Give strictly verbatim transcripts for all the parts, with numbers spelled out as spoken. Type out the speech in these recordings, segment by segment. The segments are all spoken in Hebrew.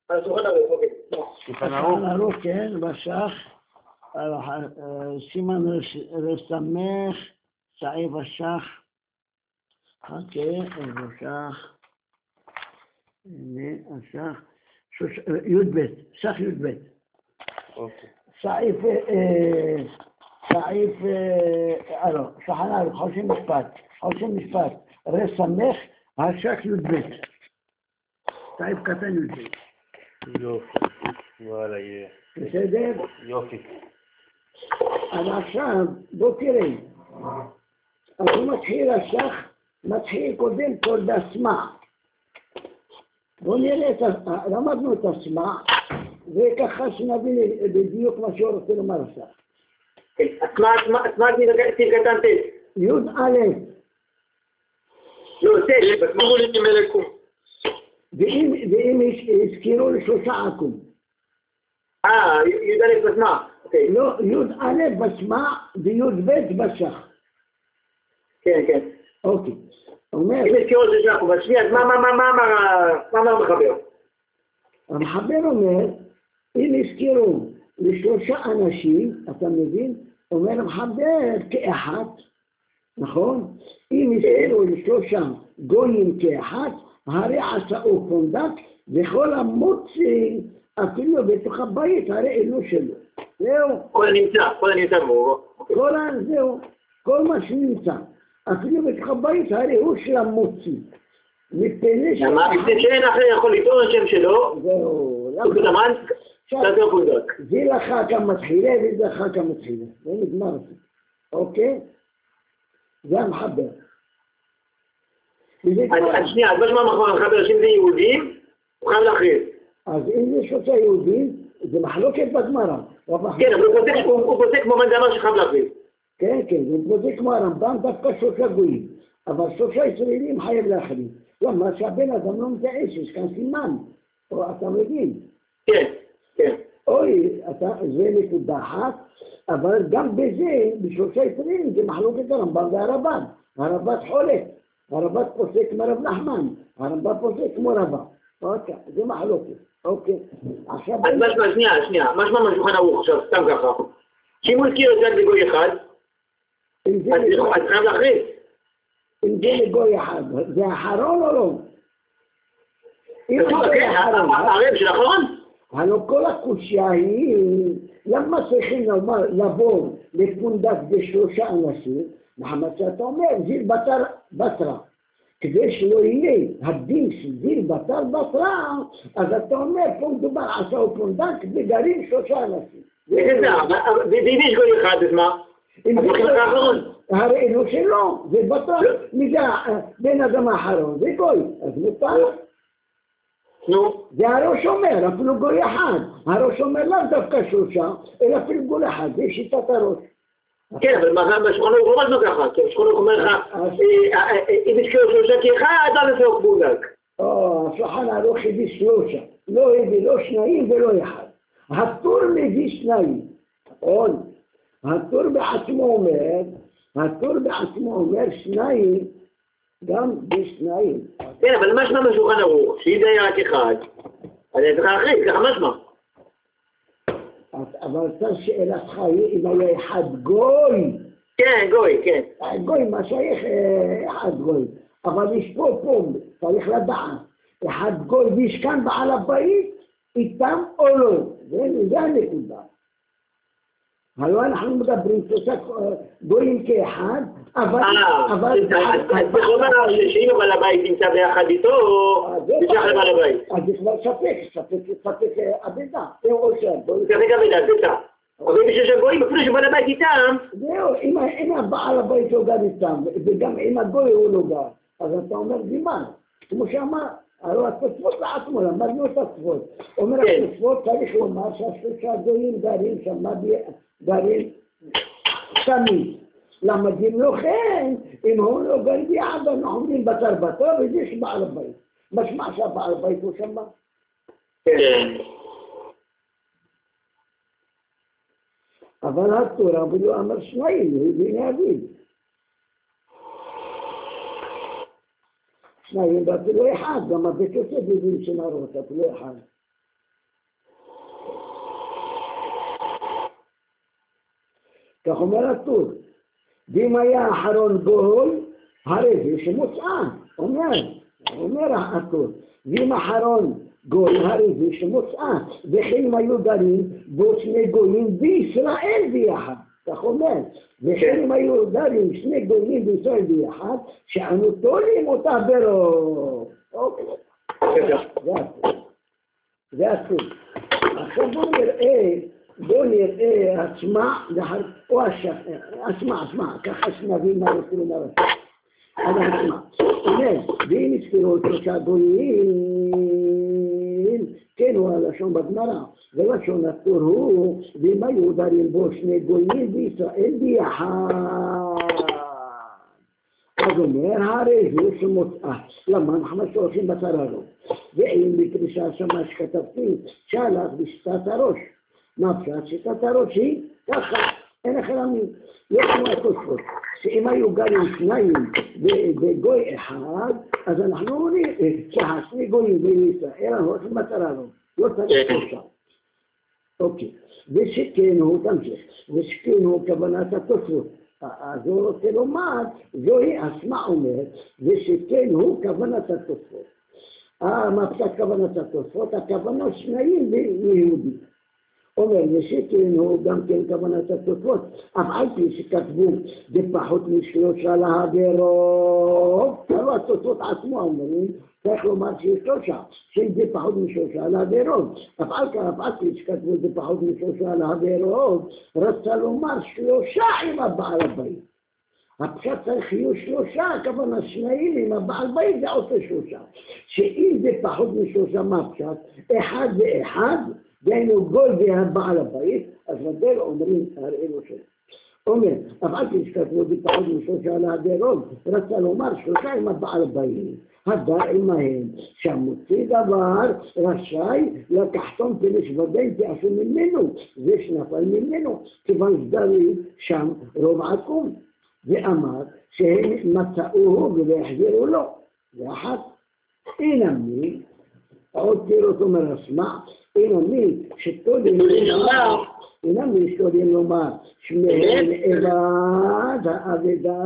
השולחן ערוך, אוקיי. שולחן ערוך, כן, בשח, סימן רסמך, סעיף השח, אוקיי, בשח, הנה, השח, י"ב, שח י"ב. אוקיי. סעיף, סעיף, לא, שולחן ערוך, חושן משפט, חושן משפט, רסמך, השח י"ב. סעיף קטן י"ב. יופי, וואלה, יהיה. בסדר? יופי. אז עכשיו, בוא תראה. אז הוא מתחיל השח, מתחיל קודם כל בסמע. בוא נראה, את, למדנו את הסמע, וככה שנבין בדיוק מה שהוא רוצה לומר השח. הסמע טיל קטן ט. י"א. לא, ט, תראו לי ממלקום. ואם הזכירו לשלושה עקום. אה, י"א בסמע. לא, י"א בסמע וי"ב בשח. כן, כן. אוקיי. אומר... אם הזכירו לשלושה עקום, אז שנייה, אז מה אמר המחבר? המחבר אומר, אם הזכירו לשלושה אנשים, אתה מבין? אומר המחבר כאחת, נכון? אם הזכירו לשלושה גויים כאחת, הרי עשאו פונדק, וכל המוציא, אפילו בתוך הבית, הרי אינו שלו. זהו. כל הנמצא, כל הנמצא בו. כל ה... זהו. כל מה שנמצא. אפילו בתוך הבית, הרי הוא של המוציא. מפני ש... למה? מפני שאין אחר יכול לטעון שם שלו. זהו. הוא כתמן, קצת לא פונדק. זה לך כמה תחילה, וזה לך כמה תחילה. זה נגמר. אוקיי? זה המחבר. אז שנייה, אז מה שמה המחבר, שאם זה יהודים, הוא חייב להכריז. אז אם זה שלושה יהודים, זה מחלוקת בגמרא. כן, אבל הוא פוסק כמו מנדמה שחייב להכריז. כן, כן, הוא פוסק כמו הרמב"ם, דווקא שלושה גויים. אבל שלושה ישראלים חייב להכריז. למה שהבן אדם לא מתעש, יש כאן סימן. אתה מבין? כן, כן. אוי, זה נקודה אחת, אבל גם בזה, בשלושה ישראלים, זה מחלוקת הרמב"ם והרב"ן. הרב"ן חולק. הרב"ן פוסק כמו רב נחמן. הרמב"ם פוסק כמו רבא. אוקיי, זה מחלוקת. אוקיי. עכשיו... אז משמע, שנייה, שנייה. משמע מהשולחן ערוך עכשיו, סתם ככה. שאם הוא הזכיר את זה לגוי אחד, אז חייב להכריז. אם זה לגוי אחד, זה האחרון או לא? כן, הרב של האחרון. הלוא כל הקושיה היא, למה צריכים לבוא לפונדק בשלושה אנשים? מחמד שאתה אומר, זיל בטר בטרה. כדי שלא יהיה הדין של זיל בטר בטרה, אז אתה אומר, פה מדובר עשאו פונדק וגרים שלושה אנשים. ואם יש גוי אחד, אז מה? אז מחכים לך האחרון. הרי אינו שלו, זה בטר, מזה בין אדם האחרון, זה גוי, אז מותר. נו. זה הראש אומר, אפילו גוי אחד. הראש אומר לאו דווקא שלושה, אלא אפילו גוי אחד, זה שיטת הראש. כן, אבל בשולחן ערוך לא למדנו ככה, כי בשולחן ערוך אומר לך, אם הזכירו שלושה כאחד, אז זה פונדק. או, השולחן ערוך הביא שלושה, לא הביא לא שניים ולא אחד. הטור מביא שניים, נכון? הטור בעצמו אומר, הטור בעצמו אומר שניים, גם בשניים. כן, אבל מה שמה בשולחן ערוך? שאם זה היה רק אחד, אז אני צריך להכריז, ככה מה שמה? אבל אתה שאלתך היא אם היה אחד גוי. כן, גוי, כן. גוי, מה שייך אחד גוי. אבל יש פה פה, צריך לדעת. אחד גוי וישכן בעל הבית, איתם או לא. זה הנקודה. הלוא אנחנו מדברים שלושה גויים כאחד, אבל... אה, אז בכלומר שאם הבעל הבית נמצא ביחד איתו, זה שייך לבעל הבית. אז זה כבר ספק, ספק, ספק אבדה. זהו, ספק אבדה, ספק. אבל אם יש גויים, אפילו שבעל הבית איתם... זהו, אם הבעל הבית לא גר איתם, וגם אם הגוי הוא לא גר, אז אתה אומר זימן. כמו שאמר, הלוא התוספות לעצמו, למדנו את התוספות. אומר התוספות צריך לומר שהשלושה גויים גרים שם, גרים תמיד. למה אם לא כן, אם הוא לא גר ביחד, אנחנו עומדים בטר בטר, וזה שבעל הבית. משמע שהבעל הבית הוא שם. כן. אבל התורה, אבל הוא אמר שניים, הוא הביא להגיד. שניים ואפילו אחד, גם הבית יוסף הבין שנרות, אפילו אחד. כך אומר הטור. ואם היה אחרון גוי, הרי זה שמוצאן. אומר, אומר הטור. ואם אחרון גוי, הרי זה שמוצאן. וכן אם היו גרים בו שני גויים בישראל ביחד. כך אומר. וכן אם היו גרים שני גויים בישראל ביחד, שאנו תולים אותה ברוב. אוקיי. זה הטור. עכשיו בואו נראה, בואו נראה עצמה, או עצמה, עצמה, ככה שנבין מה רוצים לומר. אז עצמה, אומר, ואם נזכרו שלושה גויים, כן הוא הלשון בגמרא, ולשון הטור הוא, ואם היו דרים בו שני גויים בישראל ביחד. אז אומר, הרי זה שמוצאה, למה אנחנו שולחים בצרה לו. ואם בקרישה שמה שכתבתי, שלח בשתת הראש. מה פשט? שתת הראש היא ככה, אין אחר עמים. יש כמו התוספות, שאם היו גרים שניים בגוי אחד, אז אנחנו אומרים, שני גויים בישראל, אנחנו הולכים בצרה לו. לא צריך שלושה. אוקיי. ושכן הוא, תמשיך, ושכן הוא כוונת התוספות. אז הוא רוצה לומר, זוהי אסמה אומרת, ושכן הוא כוונת התוספות. מה פשט כוונת התוספות? הכוונה שניים ביהודים. אומר, ושכן הוא גם כן כוונת התוספות, אף על פי שכתבו בפחות משלושה להברוב, לא התוספות עצמו אומרים, צריך לומר שיש שלושה, שאם זה פחות משלושה להברוב, אף על פי שכתבו בפחות משלושה להברוב, רצה לומר שלושה עם הבעל הבית. הפשט צריך יהיו שלושה, הכוונה שניים עם הבעל בית זה עושה שלושה. שאם זה פחות משלושה מה פשט, אחד ואחד, דהיינו גוי והבעל הבית, אז ודאי אומרים הראינו שלו. אומר, אבל כשכתבו בפחות משלושה להברוב, רצה לומר שלושה עם הבעל הבית. הדע עמהם, שהמוציא דבר רשאי לקחתום פלש ודאי תעשו ממנו, זה שנפל ממנו, כיוון שדרי שם רוב עקום. ואמר שהם מצאוהו ולהחזירו לו. ואחת, אינמי, עוד תירות אומר אסמה, אינמי שתולים לומר, אינמי שתולים לומר, שמהם אבד האבדה.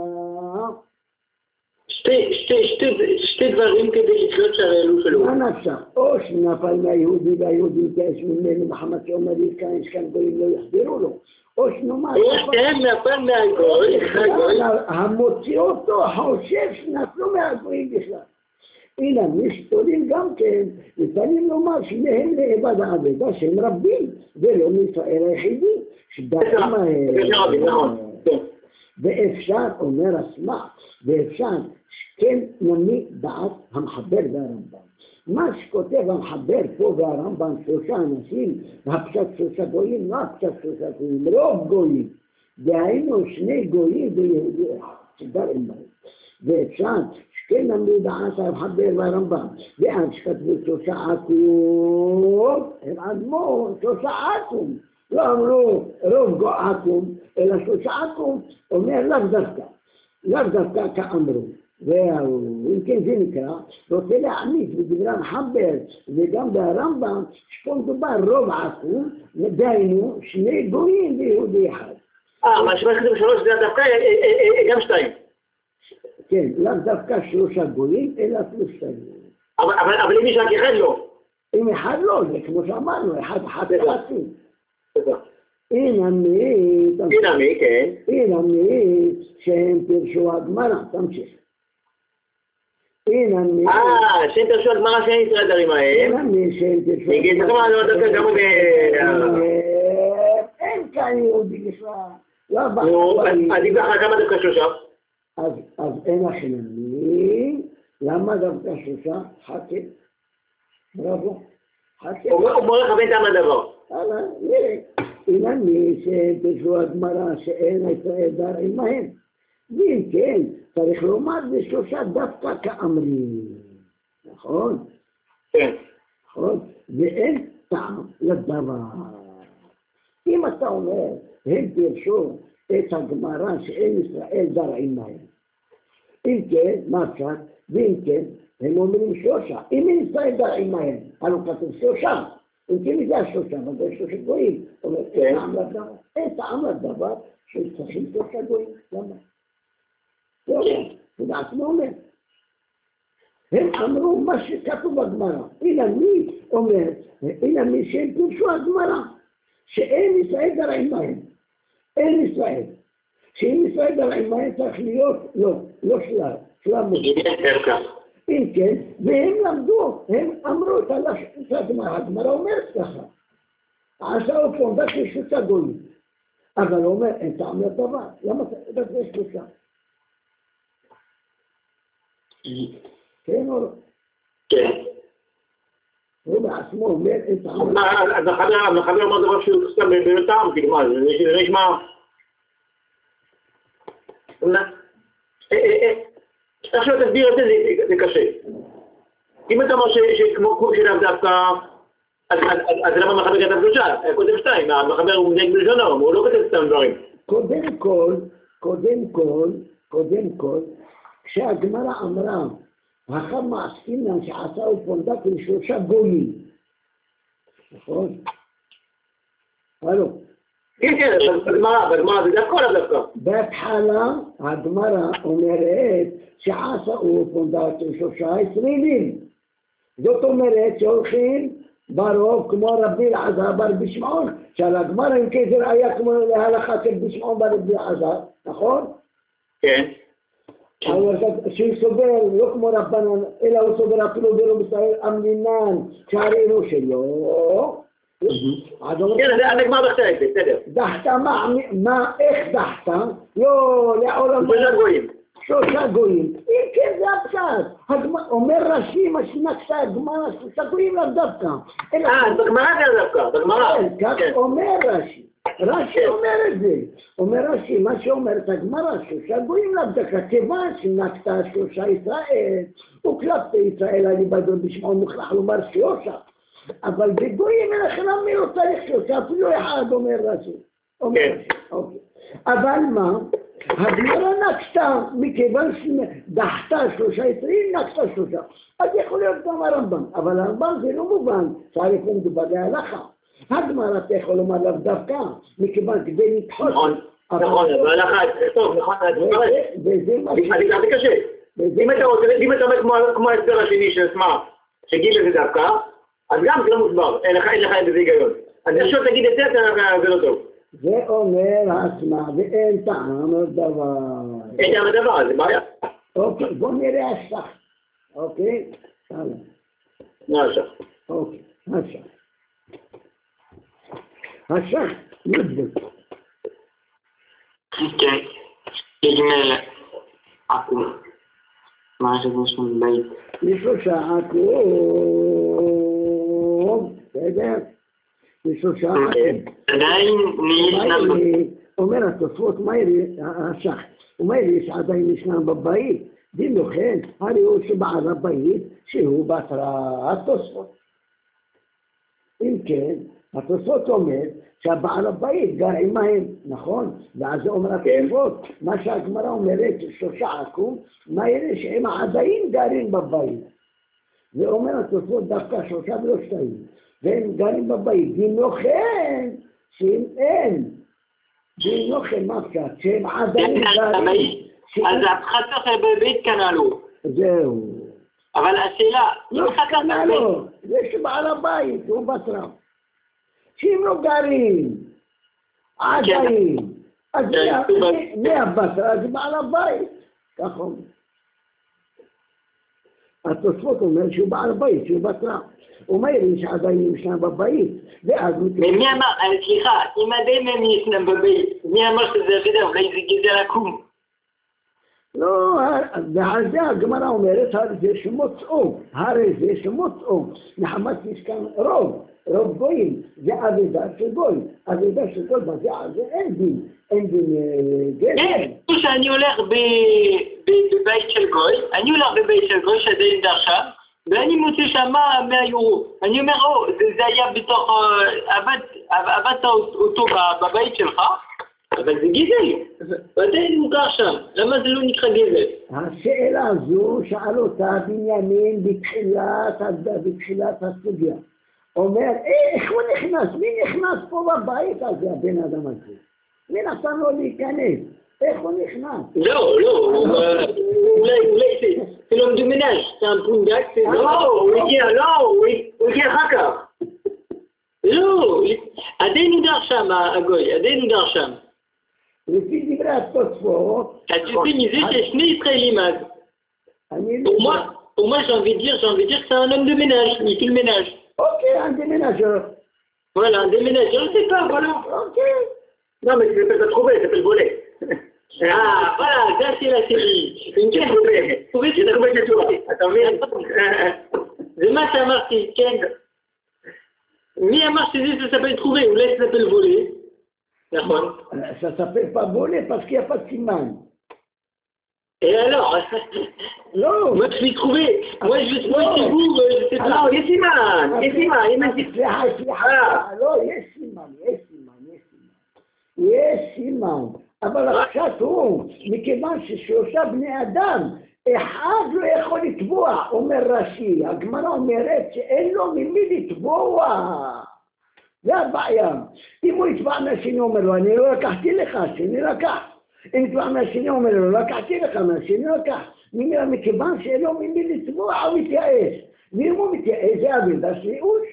שתי דברים כדי לקלוט שהראלו שלו. מה נפשך? או שנפל מהיהודי והיהודי תעש ממנו מחמת שאומר יש כאן גויים לא יחזירו לו. או שנאמר... או שהם נפל מהגוי, המוציא אותו חושב שנפלו מהגויים בכלל. הנה, משתולים גם כן, ניתנים לומר שמהם לאבד העבודה שהם רבים, ולא מישראל היחידים, שדעים מהם. ואפשר, אומר אסמה, ואפשר, כן נמי דעת המחבר והרמב"ם. מה שכותב המחבר פה והרמב"ם, שלושה אנשים, הפשט שלושה גויים, לא הפשט שלושה גויים, רוב גויים. דהיינו שני גויים ויהודי אחד, שדעים מהם. ואפשר, שכן נמי דעת המחבר והרמב"ם, ועד שכתבו שלושה עקום, הם עדמו שלושה עקום. לא אמרו רוב עקום, אלא שלושה עקום, אומר לאו דווקא, לאו דווקא כאמרו. ואם כן זה נקרא, רוצה להעמיד בדברי המחבר וגם ברמב"ם, שפה מדובר רוב עקום, דהיינו שני גויים ויהודי אחד. אה, מה שבכתוב שלוש זה דווקא גם שתיים. כן, לאו דווקא שלושה גויים, אלא שלושה גויים. אבל אם יש רק אחד לא. אם אחד לא, זה כמו שאמרנו, אחד אחד חצי. תודה. אינמי, אינמי, כן. אינמי, שהם פרשו הגמרא, תמשיך. אינמי. אה, שהם פרשו הגמרא שאין ישראל דרים ההם. אינמי, שהם פרשו הגמרא. נגיד, זאת אומרת, לא דווקא גם ב... אין כאן יהודי בכלל. לא בא. נו, אז אם ככה כמה דווקא שלושה? אז אין החינמי. למה דווקא שלושה? חכה. בראבו. חכה. הוא מורה לכוון טעם לדבר. הלאה, נראה. אינמי שפרשו הגמרא שאין ישראל דרים מהם. ואם כן, צריך לומר בשלושה דווקא כאמרים. נכון? כן. נכון? ואין טעם לדבר. אם אתה אומר, הם פרשו את הגמרא שאין ישראל דרים מהם. אם כן, מה אפשר? ואם כן, הם אומרים שלושה. אם אין ישראל דרים מהם, הלוא כתוב שלושה. אם כן זה השלושה, אבל זה שלושה גויים. אין טעם לדבר. אין טעם לדבר, שצריכים שלושה גויים. למה? זה אומר, זה בעצמו אומר. הם אמרו מה שכתוב בגמרא. הנה מי אומר, הנה מי שהם פירשו הגמרא, שאין ישראל גרעים בהם. אין ישראל. שאם ישראל גרעים בהם צריך להיות, לא, לא שלב, שלב מותר. אם כן, והם למדו, הם אמרו את הגמרא, הגמרא אומרת ככה. עשה אופן, דק יש שלושה גויים. אבל הוא אומר, אין טעם לטובה. למה דק יש שלושה? כן או לא? כן. הוא בעצמו אומר, אין טעם. אז החבר אמר דבר שהוא סתם בטעם, כאילו מה, זה נשמע... עכשיו תסביר את זה, זה קשה. אם אתה אומר שכמו קור של דווקא, אז למה מחבר כתב שלושה? כותב שתיים, המחבר הוא מדייק בלשונו, הוא לא כותב סתם דברים. קודם כל, קודם כל, קודם כל, כשהגמרא אמרה, החם מעסקינן שעשהו פונדק לשלושה גויים. נכון? הלו. כן, כן, בגמרא, בגמרא זה דווקא או דווקא? בהתחלה הגמרא אומרת שעשהו פונדק לשלושה ישראלים. זאת אומרת שהולכים ברוב כמו רבי אלעזר ברבי שמעון, שעל הגמרא אם כן זה ראיה כמו להלכה של רבי שמעון ברבי אלעזר, נכון? כן. שהיא סובר לא כמו רבנן, אלא הוא סובר אפילו ברוב ישראל אמרינן, שהראינו שלא. כן, זה הגמרא בכתב, בסדר. דחתה, מה, איך דחתה? לא, לעולם... שלושה גויים. שלושה גויים. אם כן זה הפשט. אומר רש"י, מה שנקשה הגמרא, שלושה גויים לאו דווקא. אה, בגמרא זה דווקא, בגמרא. כן, כך אומר רש"י. רש"י אומר את זה. אומר רש"י, מה שאומרת הגמרא, שלושה גויים לאו דווקא, כיוון שנקתה שלושה ישראל, וכלפי ישראל אני בדון בשמעון מוכרח לומר שלושה. אבל בגויים אליכם מי לא צריך שלושה, אפילו אחד אומר רש"י. אומר רש"י, אוקיי. אבל מה? הגמרא נקתה, מכיוון שדחתה שלושה ישראלים, נקתה שלושה. אז יכול להיות גם הרמב"ם, אבל הרמב"ם זה לא מובן, צריך מדובר להלכה. הגמרא אתה יכול לומר לאו דווקא, מכיוון כדי לדחות. נכון, נכון, בהלכה, טוב, נכון, וזה מה ש... זה קשה. אם אתה אומר כמו ההסבר השני של סמאר, שגיל לזה דווקא, אז גם זה לא מוסבר, אין לך איזה היגיון. אז איך שאתה תגיד את זה, זה לא טוב. זה אומר עצמה, ואין טעם הדבר. אין טעם הדבר, זה בעיה. אוקיי, בוא נראה השח. אוקיי? הלאה. מה השח? אוקיי, השח. השח, נדבק. כן, יגמל עקום. מה שזה שם בית? לשלושה עקום. בסדר? לשלושה עקום. עדיין ישנם... אומר התוספות, מה יהיה השח? ומה יש עדיין ישנם בבית? דין לכן, הרי הוא שבעל הבית שהוא בהתראת תוספות. אם כן, התוספות אומר שהבעל הבית גר עמהם, נכון? ואז זה אומר התוספות, מה שהגמרא אומרת, שלושה עקום, מה יראה שהם עדיין גרים בבית. ואומר התוספות דווקא שלושה ולא שתיים, והם גרים בבית, דין לכן, שאם אין, דין לכן מה קצת, שהם עדיין גרים. אז הפחתך בבית קנלו. זהו. אבל השאלה, לא קנלו, זה שבעל הבית, הוא בטרם. שאם לא גרים, עדיין, אז מי הבטרה? זה בעל הבית. כך אומר. התוספות אומר שהוא בעל הבית, שהוא בטרם. הוא אומר לי שעדיין ישנם בבית, ואז... מי אמר, סליחה, אם עדיין הם ישנם בבית, מי אמר שזה יחידה, אולי זה גזר עקום? לא, ועל זה הגמרא אומרת, הרי זה שמוצאו, הרי זה שמוצאו, מחמת יש כאן רוב, רוב גויים, זה עבודה של גוי, עבודה של גוי, בזה על זה אין דין, אין דין גזר. כן, שאני הולך בבית של גוי, אני הולך בבית של גוי שעדיין דרשה, ואני מוצא שם מאה יורו, אני אומר, או, זה היה בתוך, עבדת אותו בבית שלך, אבל זה גזל, ועדיין מוכר שם, למה זה לא נקרא גזל? השאלה הזו שאל אותה בנימין בתחילת, בתחילת הסוגיה. אומר, איך הוא נכנס? מי נכנס פה בבית הזה, הבן אדם הזה? מי נתן לו להיכנס? איך הוא נכנס? לא, לא, אולי, אולי זה לא מדומינש, זה המפונדק, זה לא, הוא הגיע, לא, הוא הגיע אחר כך. לא, עדיין נדר שם, הגוי, עדיין נדר שם. לפי דברי התוספות, אתה sais מזה ששני ישראלים אז. Pour moi, pour moi j'ai envie de dire, j'ai envie de dire que c'est un homme de ménage, il fait le ménage. Ok, un déménageur. Voilà, un déménageur, je sais pas, voilà. Ok. Non, mais tu peux pas trouver, ça s'appelle voler. Ah, voilà, ça c'est la série. Une J'ai trouvé, j'ai trouvé quelque chose. Attends, mais... Demain ça marche, Ken. Mais à marche, ça s'appelle trouver, ou là ça s'appelle voler. D'accord. Ça ne s'appelle pas voler parce qu'il n'y a pas de siman. Et alors? Non. Moi je vais trouver, moi je vais trouver chez vous, je sais pas. לא, יש סימן, יש סימן, אם אני... סליחה, סליחה, לא, יש סימן, יש סימן, יש סימן. יש סימן, אבל עכשיו הוא, מכיוון ששלושה בני אדם, אחד לא יכול לתבוע, אומר רש"י, הגמרא אומרת שאין לו ממי לתבוע. זה הבעיה. אם הוא יתבע מהשני, אומר לו, אני לא לקחתי לך, השני לקח. אם יתבע מהשני, אומר לו, לא לקחתי לך, מהשני לקח. ממילא מכיוון שאין לו ממי לתבוע, הוא מתייאש. ואם הוא מתייאש, זה אבידה של ייאוש.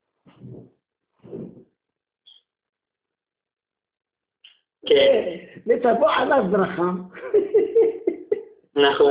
כן. ותבוא עליו ברכה. נכון.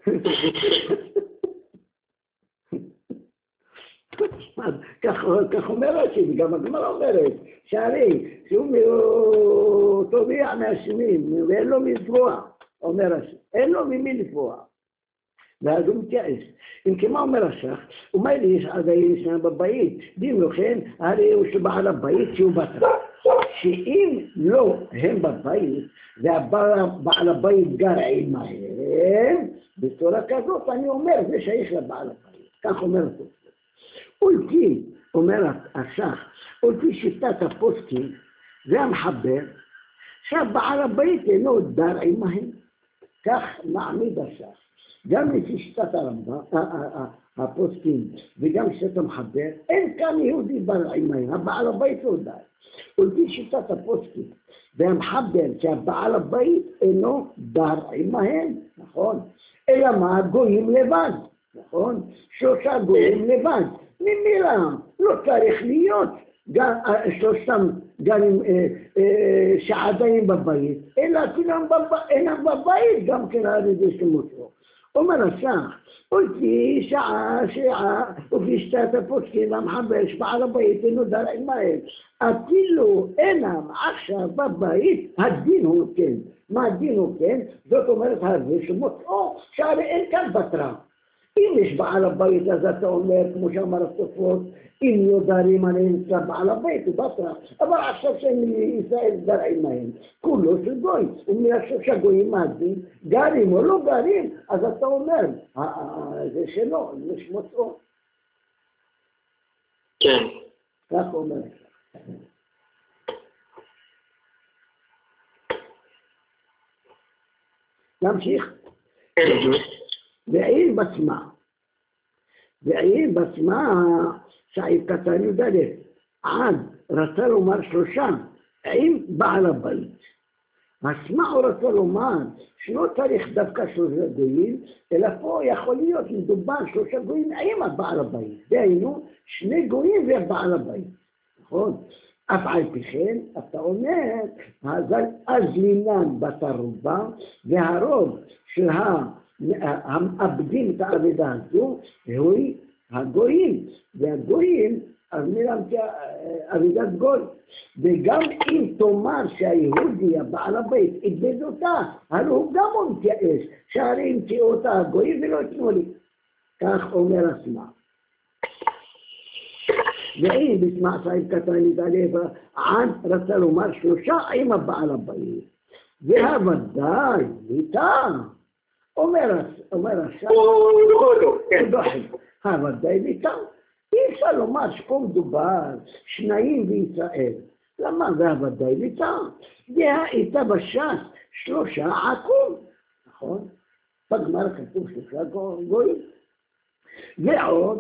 כך אומר רש"י, וגם הגמרא אומרת, שהרי שהוא תובע מהשני, ואין לו מי לתבוע, אומר רש"י, אין לו ממי לתבוע. ואז הוא מתייאש. אם כמה אומר השח, ומה יש עדיין ישנה בבית? דין לכן, הרי הוא שבעל הבית שהוא בטח. שאם לא הם בבית, והבעל הבית גר עמהם, בצורה כזאת אני אומר, זה שייך לבעל הבית. כך אומר אותו. ולפי, אומר השח, ולפי שיטת הפוסקים, זה המחבר, שהבעל הבית אינו דר עמהם. כך מעמיד השח. גם לפי שיטת הפוסקים וגם שיטת המחבר, אין כאן יהודי בר עמהם, הבעל הבית לא דר. ולפי שיטת הפוסקים והמחבר שהבעל הבית אינו דר עמהם, נכון? אלא מה? גויים לבד, נכון? שלושה גויים לבד. ממילא לא צריך להיות שלושתם גרים שעדיין בבית, אלא כולם אינם בבית גם כן על ידי שמותו. אומר השח, ולפי שעה שעה ולפי שיטת הפוסקים והמחבר שבעל הבית אינו דר עמהם, אפילו אינם עכשיו בבית, הדין הוא כן. מה הדין הוא כן? זאת אומרת הרבה שמותו, שהרי אין כאן בתרה. אם יש בעל הבית, אז אתה אומר, כמו שאמר התוספות, אם לא דרים עליהם בעל הבית, הוא בתרה. אבל עכשיו שהם ישראל דר עמהם, כולו של גוי. ומלחשוב שהגויים מעדים, גרים או לא גרים, אז אתה אומר, זה שלו, זה שמותו. כן. כך אומר. נמשיך. ועיר בשמה, ועיר בשמה סעיף קטן י"א, עד רצה לומר שלושה, עם בעל הבית. השמה הוא רצה לומר שלא צריך דווקא שלושה גויים, אלא פה יכול להיות מדובר שלושה גויים עם הבעל הבית. דהיינו, שני גויים ובעל הבית. נכון? אף על פי כן, אתה אומר, אז לינן בתרובה, והרוב של המאבדים את העבודה הזו, הוא הגויים, והגויים, אז נראה עבודת גוי. וגם אם תאמר שהיהודי, הבעל הבית, איבד אותה, הרי הוא גם הוא מתייאש, שהרי המציאו אותה הגויים ולא יתנו לי. כך אומר השמה. ואם בשמע סעיף קטן ידלב, עד רצה לומר שלושה עם הבעל הבית. והוודאי, איתה, אומר השם, הוא דוחה אותו, כן. הוודאי איתה. אי אפשר לומר שפה מדובר שניים בישראל. למה זה הוודאי איתה? זה איתה בש"ס שלושה עקום, נכון? בגמרא כתוב שלושה גויים. ועוד,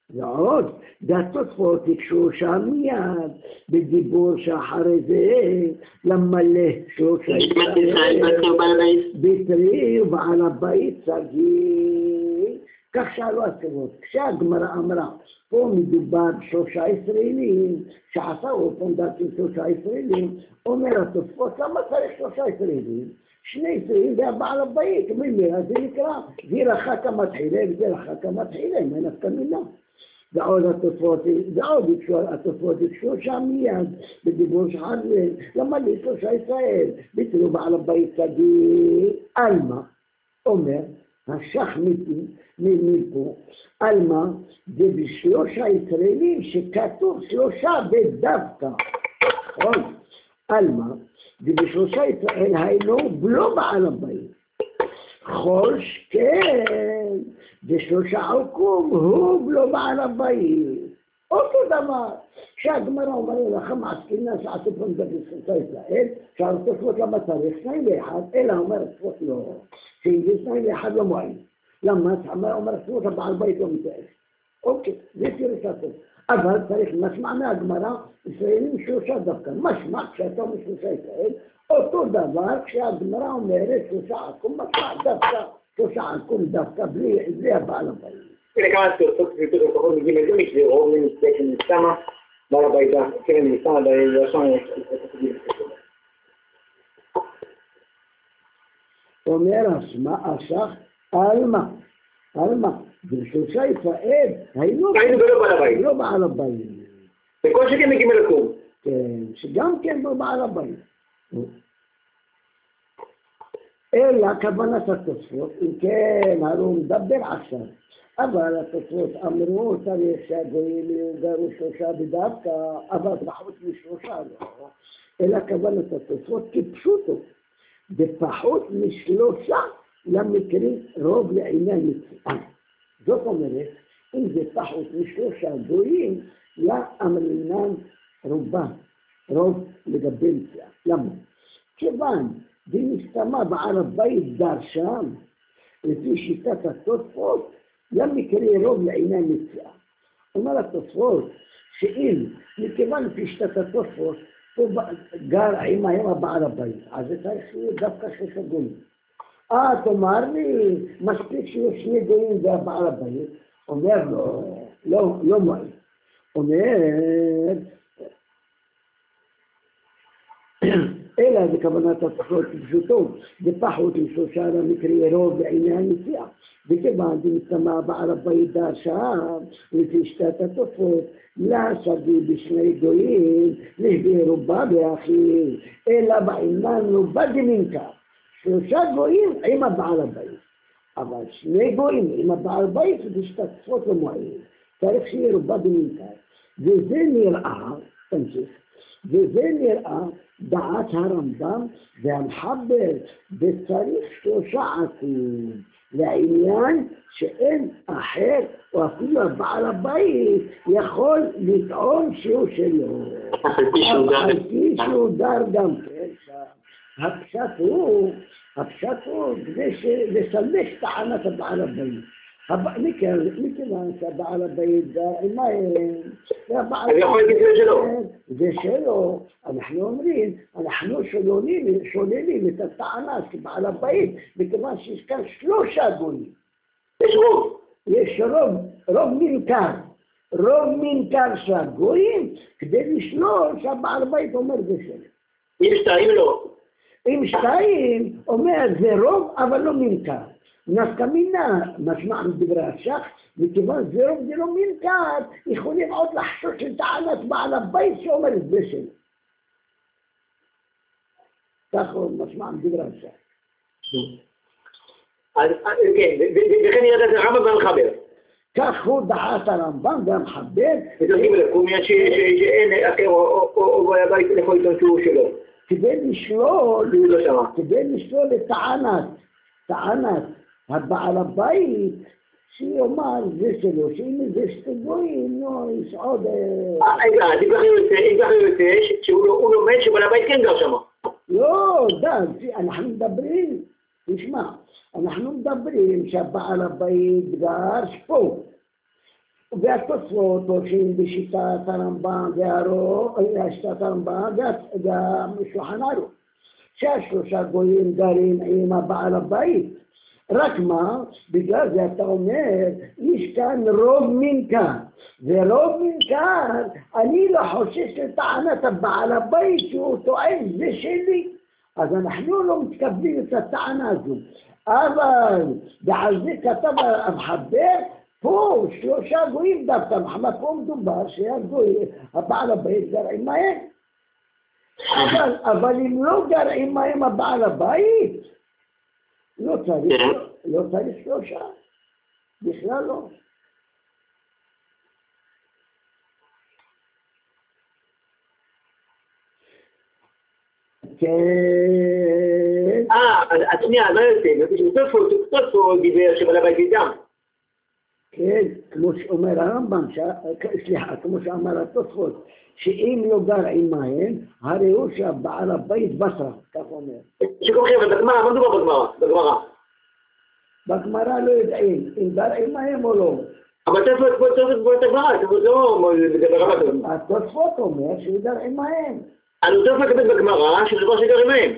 ועוד, והתוספות יקשו שם מיד, בדיבור שאחרי זה, למלא שלושה ישראל, בתרי ובעל הבית סגי. כך שאלו התשובות. כשהגמרא אמרה, פה מדובר שלושה ישראלים, שעשו פונדקים שלושה ישראלים, אומר התוספות, למה צריך שלושה ישראלים? שני ישראלים והבעל הבית, ממילא זה נקרא, זירחה כמתחילה וזירחה כמתחילה, אין הסכמינה. ועוד התוספות, ועוד התוספות יקשו שם מיד, בדיבור שחרזה, למלא שלושה ישראל, בתרי ובעל הבית סגי. אלמה, אומר, השחמיתי מפה, על מה? זה בשלושה ישראלים שכתוב שלושה בדווקא. נכון? על מה? זה בשלושה ישראל היינו לא בעל הבית. כל שכן, בשלושה עוקום הוא לא בעל הבית. אותו דבר, כשהגמרא אומר לכם עסקינה שעשו פעם בשלושה ישראל, שהתוספות למה צריך שניים לאחד, אלא אומר התוספות לא. שאם זה שניים לאחד לא מועיל. למה? אומר התוספות הבעל בית לא מתאר. אוקיי, זה תירוץ התוספות. אבל צריך משמע מהגמרא, ישראלים שלושה דווקא. משמע כשאתה אומר שלושה ישראל, אותו דבר כשהגמרא אומרת שלושה עקום, משמע דווקא, שלושה עקום דווקא, בלי הבעל הבית. הנה כמה תוספות ופשוט לפחות מגיעים את זה, שזה רוב מנסה כנסמה, בעל הבית, כן, מנסה, בלשון, אומר השח, אלמה, אלמה, בשלושה ישראל, היינו לא בעל הבית. וכל שכן מגיעים לקום. כן, שגם כן לא בעל הבית. אלא כוונת התוספות, אם כן, הרי הוא מדבר עכשיו. אבל התוספות אמרו, צריך שהגויים יגרו שלושה בדווקא, אבל פחות משלושה לא. אלא כוונת התוספות כפשוטו. בפחות משלושה למקרים רוב לעניין מציאה. זאת אומרת, אם זה פחות משלושה גויים, לאמרינן רובה, רוב לגבי מציאה. למה? כיוון במסתמה בעל הבית דרשם, לפי שיטת התוספות, למקרה רוב לעניין מציאה. אומר התוספות, שאם מכיוון לפי שיטת התוספות, הוא גר עם היום בעל הבית, אז זה צריך שיהיה דווקא שלושה גויים. אה, תאמר לי, מספיק שיהיו שני גויים והבעל הבית, אומר לו, לא, לא מועיל. אומר, אלא בכוונת התוספות פשוטות, בפחות לשלושה למקרה רוב בעניין מציאה. וכיוון דמסתמה בעל הבית דרשם, לפי שיטת התוספות, להשגי בשני גויים, להביא רובה באחי, אלא בעניין רובה דמינקה. שלושה גויים עם הבעל הבית. אבל שני גויים עם הבעל בית, ושיטת התוספות לא מועיל. צריך שיהיה רובה דמינקה. וזה נראה, תמשיך, וזה נראה דעת הרמב"ם והמחבר, וצריך שלושה עקום, לעניין שאין אחר, או אפילו הבעל הבית, יכול לטעון שהוא שלו. על פי שהוא דר גם כן שם. הפשט הוא, הפשט הוא כדי לסלק טענת הבעל הבית. מכיוון שהבעל הבית דר, מה הם? זה שלו. אנחנו אומרים, אנחנו שוללים את הטענה שבעל הבית, מכיוון שיש כאן שלושה גויים. יש רוב. יש רוב, רוב מנכר. רוב מנכר שהגויים, כדי לשלול שהבעל הבית אומר זה שלו. אם שתיים לא. אם שתיים אומר זה רוב, אבל לא מנכר. נפקא מינה, משמע מדברי השח, מכיוון זה רוב זה לא מנכר, יכולים עוד לחשוש לטענת בעל הבית שאומר את זה שלו. כך הוא משמע מדברי השח. אז כן, וכן ירד את הרמב"ם והמחבר. כך הוא דעת הרמב"ם והמחבר. ותרגיל לקום שאין אחר או בעל הבית לכל עיתון שהוא שלו. כדי לשלול, כדי לשלול את טענת, טענת הבעל הבית, שיאמר זה שלו, שאם זה שתי גויים, נו, יש עוד... רגע, אם ככה יוצא, שהוא לומד שבעל הבית כן גר שם. לא, די, אנחנו מדברים, תשמע, אנחנו מדברים שהבעל הבית גר פה. והתוספות הולכים בשיטת הרמב"ם והרוב, שיטת הרמב"ם והשולחן ערוך, שהשלושה גויים גרים עם הבעל הבית. רק מה, בגלל זה אתה אומר, יש כאן רוב מנכר, ורוב מנכר, אני לא חושש לטענת הבעל הבית שהוא טוען, זה שלי. אז אנחנו לא מתקבלים את הטענה הזו. אבל, ועל זה כתב המחבר, פה שלושה גויים דווקא, מחמד פה מדובר שהבעל הבית גר עמהם. אבל, אבל אם לא גר עמהם הבעל הבית, לא צריך, לא צריך שלושה, בכלל לא. כן. אה, אז שנייה, לא יוצא, תוספות דיבר שבעל הבית איתם. כן, כמו שאומר הרמב"ם, סליחה, כמו שאמר התוספות, שאם לא גר עמהם, הרי הוא שהבעל הבית בסרה, כך אומר. שכולכם, אבל בגמרא, מה מדובר בגמרא? בגמרא. בגמרא לא יודעים, אם גר עמהם או לא. אבל תוספות פה את הגמרא, תוספות לא מדבר עליו. התוספות אומר שהוא גר עמהם. אני רוצה לקבל בגמרא שמדובר שגר עמהם.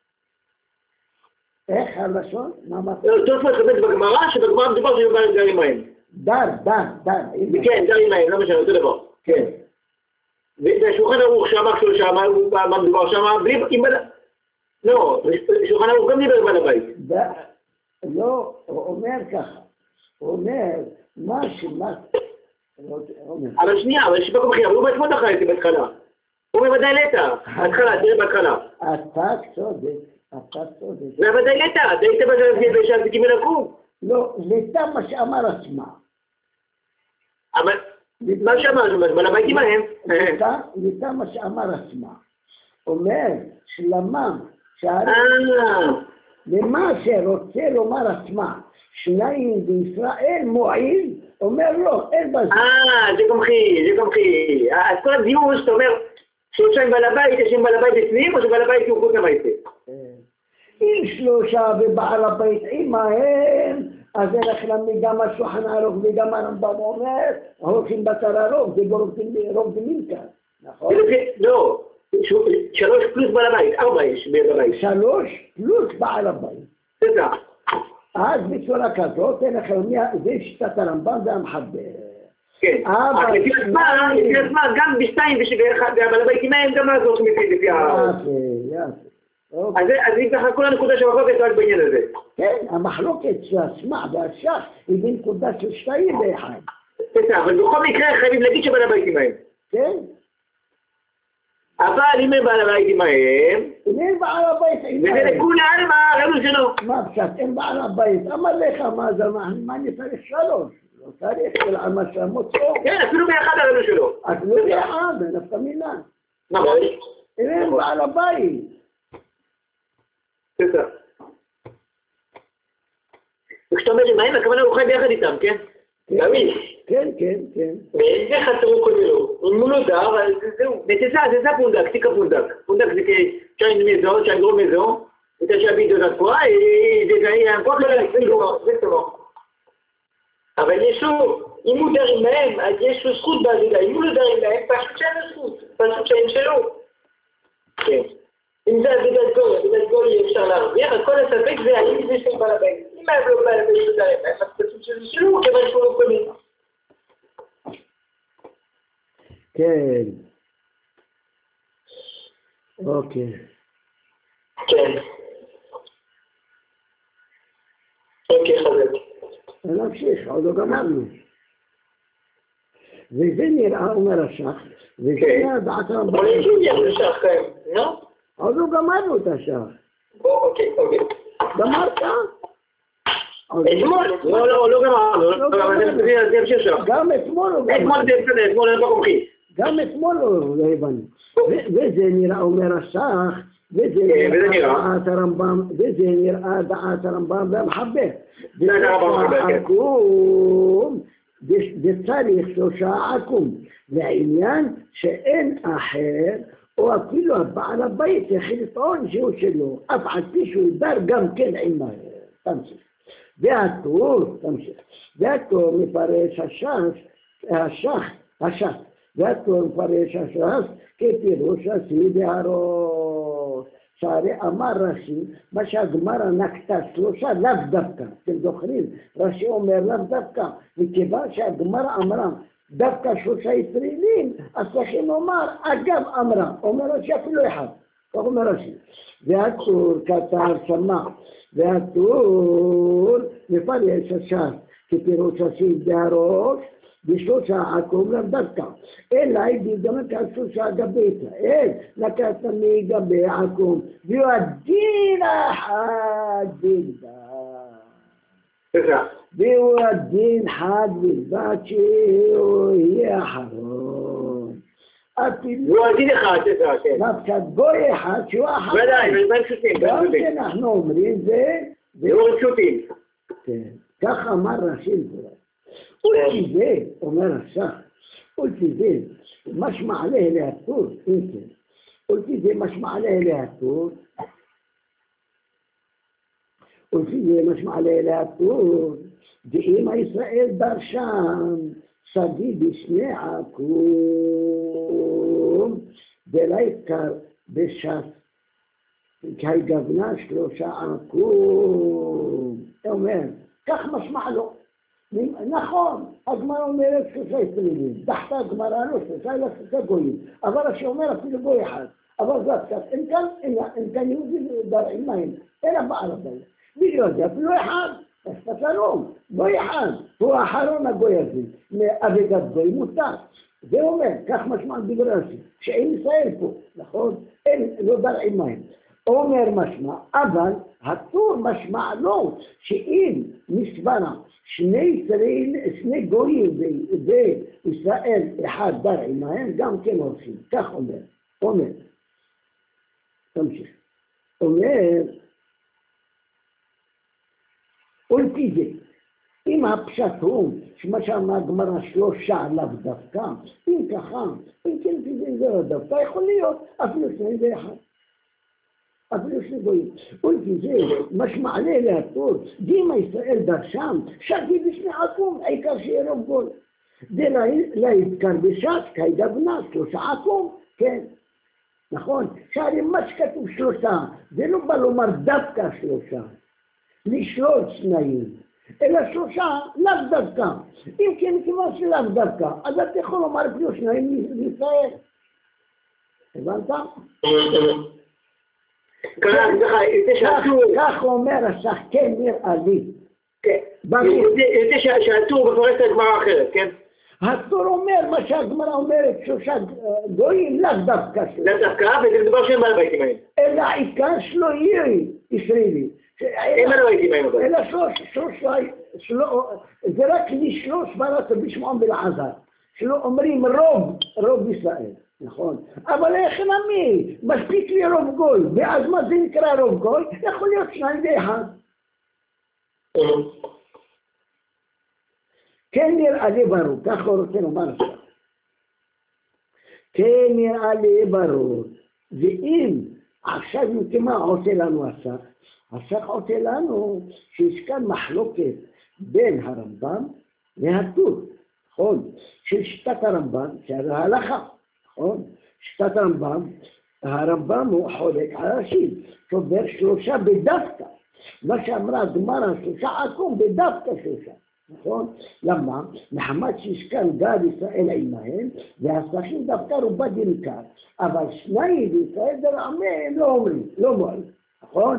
איך הלשון? מה אמרת? תוספות לקבל בגמרא שבגמרא מדובר שגר עמהם. דר, דר, דר. כן, גר עמהם, לא משנה, אותו דבר. כן. ושולחן ערוך שאמר שלו שמה, מה מדובר שמה, בלי, עם בן... לא, שולחן ערוך גם דיבר עם בן הבית. לא, הוא אומר ככה, הוא אומר, מה שמה... אבל שנייה, אבל שבקום אחר, הוא בעצמו דחה את זה בהתחלה. הוא בוודאי לטה, בהתחלה, תראה בהתחלה. אתה צודק, אתה צודק. זה בוודאי לטה, אתה היית בשעזיקים מלקום. לא, לטה מה שאמר עצמה. אבל... מה שאמר, בן הבית עמהם. לטה מה שאמר עצמה. אומר, שלמה, שהרי... למה שרוצה לומר עצמה, שניים בישראל מועיל, אומר לו, אין בזה. אה, זה גומחי, זה גומחי. אז כל הדיון שאתה אומר, שלושה עם בעל הבית, יש עם בעל הבית בפנים, או שבעל הבית הוא חוץ לבית? אם שלושה ובעל הבית עמהם, אז איך למי גם השולחן ערוך וגם הרמב"ם אומר, הולכים בתר הרוב, זה רוב דמינכר, נכון? לא, שלוש פלוס בעל הבית, ארבע יש בעל הבית. שלוש פלוס בעל הבית. בסדר. אז בצורה כזאת, זה שיטת הרמב"ם והמחבר. כן, אבל לפי הזמן, לפי הזמן, גם בשתיים ובעל הבית עמהם, גם אז הולכים לפי ה... יפה, יפה. אז אם ככה כל הנקודה של המחלוקת רק בעניין הזה. כן, המחלוקת של השמע והשח היא בנקודה של שתיים ואחד. בסדר, אבל בכל מקרה חייבים להגיד שבעל הבית עמהם. כן. אבל אם אין בעל הבית עמהם... אם אין בעל הבית עמהם... וזה לכולם מה ראינו שלו. מה פשט, אין בעל הבית, אמר לך מה זה, מה אני צריך שלוש? לא צריך, אלא על מה שהמוצאו. כן, אפילו באחד הראינו שלו. אפילו באחד, נפת מילה. נכון. אם אין בעל הבית. בסדר. וכשאתה אומר עמהם, הכוונה הוא חי ביחד איתם, כן? תמיד. כן, כן, כן. ואיזה חסרו כוללו. אם הוא לא דר, אז זהו. ותסע, זה זה פונדק, תיקה פונדק. פונדק זה כשאין מזו, כשאין גרום מזו, ותשע בידו את התקועה, זה היה כל זה טוב. אבל יש לו, אם הוא דר עמהם, אז יש לו זכות בעלילה. אם הוא לא דר עמהם, פשוט שאין לו זכות. פשוט שאין שלו. כן. אם זה אבידת גוי, אבידת גוי אי אפשר להרוויח, אז כל הספק זה האם זה של בעל הבית. אם היה לא בעל הבית של דרך, אז פשוט שזה שלו, כיוון שהוא לא קולי. כן. אוקיי. כן. אוקיי, חזק. נמשיך, עוד לא גמרנו. וזה נראה, אומר השח, וזה נראה דעת הרמב"ם. אבל יש לי יחד השח, כן, לא? עוד לא גמרנו את השח. אוקיי, אוקיי. גמרת? אתמול? לא, לא, לא גמרנו. זה ימשיך שם. גם אתמול לא גמרנו. אתמול זה בסדר, אתמול אין בקומחי. גם אתמול לא הבנו. וזה נראה, אומר השח, וזה נראה דעת הרמב"ם, וזה נראה דעת הרמב"ם והמחבר. זה הרמב"ם והמחבר. וצריך שלושה עקום, לעניין שאין אחר, או אפילו הבעל הבית יחיד לטעון שהוא שלו, אף על פי שהוא דר גם כן עמה. תמשיך. והטור, תמשיך. והטור מפרש השש השח, השח, והטור מפרש הש"ס כפירוש הסיד הראש. שהרי אמר רש"י, מה שהגמרא נקטה שלושה לאו דווקא, אתם זוכרים? רש"י אומר לאו דווקא, וכיוון שהגמרא אמרה דווקא שלושה ישראלים, אז צריכים לומר אגב אמרה, אומר רש"י אפילו אחד, כך אומר רש"י. והטור כתב שמע, והטור מפרש הש"ס כפירוש הסיד הראש, בשלושה עקום לאו דווקא, אלא גם לקחת שלושה גבי ישראל, לקחת מגבי עקום, והוא הדין אחד בלבד. והוא הדין אחד בלבד שהוא יהיה אחרון. והוא הדין אחד, כן. לקחת גוי אחד שהוא אחרון. ודאי, בזמן פשוטים. גם שאנחנו אומרים זה... והוא פשוטים. כך אמר רש"י זה. ולפי זה, אומר הש"ס, ולפי זה, משמע עליה להטור, אם כן, ולפי זה משמע עליה להטור, ולפי זה משמע עליה להטור, ואם ישראל דרשם, שגיא בשני עקום, ולעיקר בש"ס, כהגבנה שלושה עקום, אומר, כך משמע לו. נכון, הגמרא אומרת שלושה ישראלים, דחתה הגמרא לא שלושה אלא שלושה גויים, אבל רש"י אומר אפילו גוי אחד, אבל זה קצת, אין כאן, אין כאן יהודים דרעים מהם, אלא בעל הבית, ויודע אפילו אחד, פסלום, גוי אחד, הוא האחרון הגוי הזה, מאבדת גוי מותר, זה אומר, כך משמע דברי רש"י, שאין ישראל פה, נכון, אין, לא דרעים מהם. אומר משמע, אבל הטור משמע לו שאם נסברה שני ישראל, שני גויים וישראל אחד דר עמהם, גם כן הולכים, כך אומר, אומר, תמשיך, אומר, ולפי זה, אם הפשט הוא, שמה שאמר הגמרא שלושה לאו דווקא, אם ככה, אם כן זה לא דווקא, יכול להיות אפילו שני ואחד. אפילו שני גויים. ולפי זה, משמע עליה להטור, דימה ישראל דרשם, שגיא בשני עקום, העיקר שיהיה רוב גוי. זה לא יזכר בש"ס, כהגבנה, שלושה עקום, כן. נכון? שהרי מה שכתוב שלושה, זה לא בא לומר דווקא שלושה, לשלול שניים, אלא שלושה לאו דווקא. אם כן, כמו שלאו דווקא, אז אתה יכול לומר אפילו שניים לישראל. הבנת? כך אומר הש"ס, כן נראה לי. זה שהטור מפרש את הגמרא אחרת, כן? הטור אומר מה שהגמרא אומרת, שלושה גויים לאו דווקא שלו. לאו דווקא, וזה מדבר שאין בעל ביתים האלה. אלא עיקר שלו יהיה ישראלי. אין בעל ביתים האלה. אלא שלוש, זה רק לשלוש ברת בשמעון בלעזר. שלא אומרים רוב, רוב ישראל. נכון, אבל איך נמי, מספיק לי רוב גוי, ואז מה זה נקרא רוב גוי? יכול להיות שניים ואחד. כן נראה לי ברור, כך הוא רוצה לומר עכשיו. כן נראה לי ברור, ואם עכשיו מה עושה לנו הש"ס? הש"ס עושה לנו שיש כאן מחלוקת בין הרמב"ם והטור, נכון? של שיטת הרמב"ם, של ההלכה. נכון? שיטת הרמב"ם, הרמב"ם הוא חולק על רש"י, סובר שלושה בדווקא, מה שאמרה הגמרא שלושה עקום בדווקא שלושה, נכון? למה? מחמת שיש כאן גד ישראל עמהם, והסכים דווקא רובה דניקר, אבל שניים בישראל דרעמם לא אומרים, לא מועלים, נכון?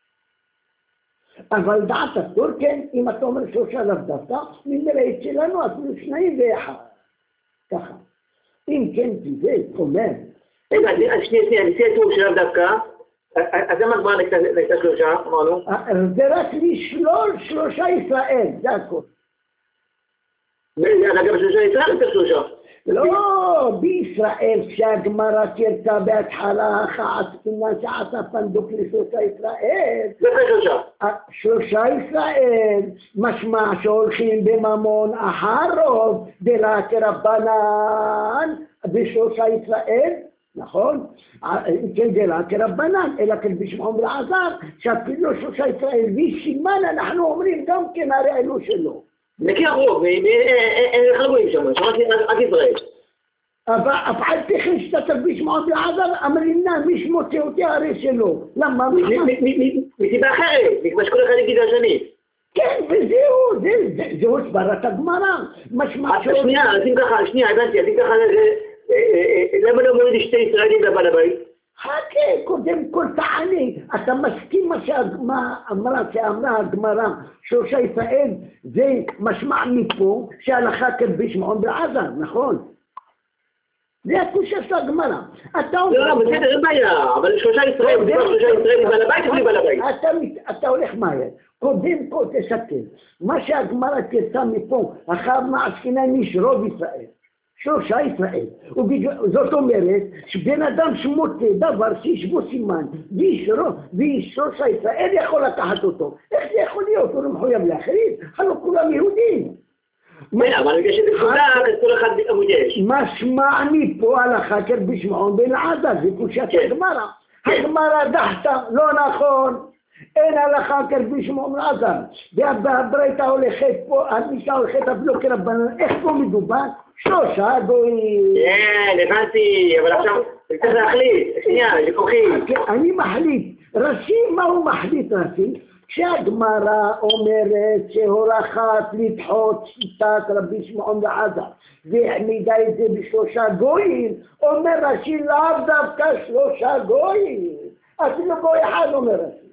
אבל דעת הטור כן, אם אתה אומר שלושה לאו דווקא, ממילא שלנו אפילו שניים ואחד, ככה. אם כן, זה אומר. רגע, אז שנייה, שנייה, לפי הטור שלנו דווקא, אז למה הגמרא נקטה שלושה, אמרנו? זה רק לשלול שלושה ישראל, זה הכל. גם שלושה ישראל נקטה שלושה. לא, בישראל שהגמרא תרצה בהתחלה אחת, כמובן שעשה פנדוק לשלושה ישראל. זה שלושה. שלושה ישראל, משמע שהולכים בממון אחר רוב, דלה כרבנן, בשלושה ישראל, נכון? כן דלה כרבנן, אלא כן בשמעון ולעזר, שאפילו שלושה ישראל, ושימן אנחנו אומרים גם כן הרי אלו שלו. מכיר הרוב, אין לך רואים שם, שמעתי רק ישראל. אבל אף אחד תכן שאתה תלביש מאוד לעזר, אמרינה, מי שמוצא אותי הרי שלו. למה? מסיבה אחרת, מכיוון שכל אחד יגיד השני. כן, וזהו, זהו הסברת הגמרא. משמע ש... שנייה, אז אם ככה, שנייה, הבנתי, אז אם ככה, למה לא מוריד שתי ישראלים לבעל הבית? חכה, קודם כל תעני, אתה מסכים מה שאמרה, שאמרה הגמרא, שלושה ישראל, זה משמע מפה שהלכה כלבי שמעון בעזה, נכון? זה הקושה של הגמרא. לא, לא, בסדר, אין בעיה, אבל שלושה ישראל, זה שלושה ישראל לבעל הבית או לבעל הבית? אתה הולך מהר. קודם כל תסתכל, מה שהגמרא תרצה מפה, אחר מעסקינן יש רוב ישראל. שלושה ישראל, זאת אומרת שבן אדם שמוצא דבר שיש בו סימן ויש שלושה ישראל יכול לקחת אותו. איך זה יכול להיות? הוא לא מחויב לאחרים, הלוא כולם יהודים. אבל יש איזה סודה, אז כל אחד מודש. משמע מפה הלכה כרבי שמעון בן עזה, זה קושת הגמרא. הגמרא דחתה, לא נכון. אין הלכה כרבי שמעון בן עזה. והברייתא הולכת פה, המשנה הולכת אפילו כרבנן, איך פה מדובר? שלושה גויים. כן, הבנתי, אבל עכשיו צריך להחליט. שנייה, לקוחי. אני מחליט. רש"י, מה הוא מחליט רש"י? כשהגמרא אומרת שהולכת לדחות שיטת רבי שמעון בעזה והעמידה את זה בשלושה גויים, אומר רש"י לאו דווקא שלושה גויים. אפילו גוי אחד אומר רש"י.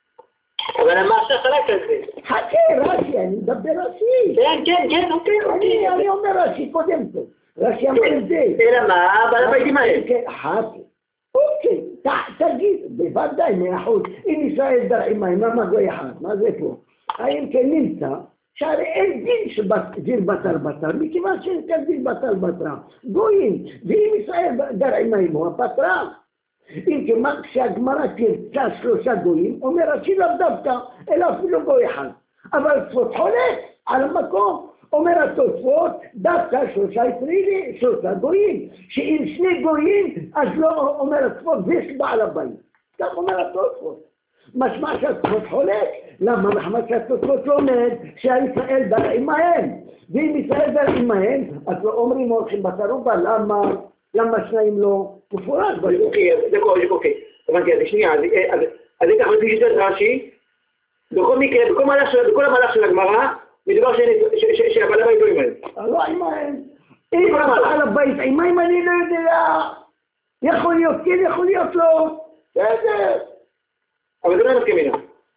אבל מה שחלק על זה? חכה רש"י, אני מדבר רש"י. כן, כן, כן, אוקיי, אוקיי. אני אומר רש"י קודם כל. רש"י אמר את זה. אלא מה? בעל הבית מהר. כן, חכה. אוקיי, תגיד, בוודאי, מאה אחוז. אם ישראל דרעי מים, מה גוי אחד? מה זה פה? האם כן נמצא? שהרי אין דין שזיל בטל בטל, מכיוון שאין כאן דין בטל בטל. גויים, ואם ישראל דרעי מים הוא הפטרה. אם כמעט כשהגמרא תרצה שלושה גויים, אומר רש"י לאו דווקא, אלא אפילו גוי אחד. אבל תוספות חולק על המקום. אומר התוספות, דווקא שלושה ישראלים, שלושה גויים. שאם שני גויים, אז לא אומר התוספות, זה בעל הבית. כך אומר התוספות. משמע שהתוספות חולק. למה? מחמת שהתוספות לומד שהישראל דל עמהם. ואם ישראל דל עמהם, אז לא אומרים הולכים בתרובה, למה? למה שניים לא? מפורש. אוקיי, זה אוקיי. הבנתי, אז שנייה, אז זה ככה לפי שיטת רש"י, בכל מקרה, בכל המהלך של הגמרא, מדובר שהבעל הבית לא עמהם. לא עמהם. אם הבעל הבית עמהם אני לא יודע. יכול להיות כן, יכול להיות לא. בסדר. אבל זה לא נפקא מינה.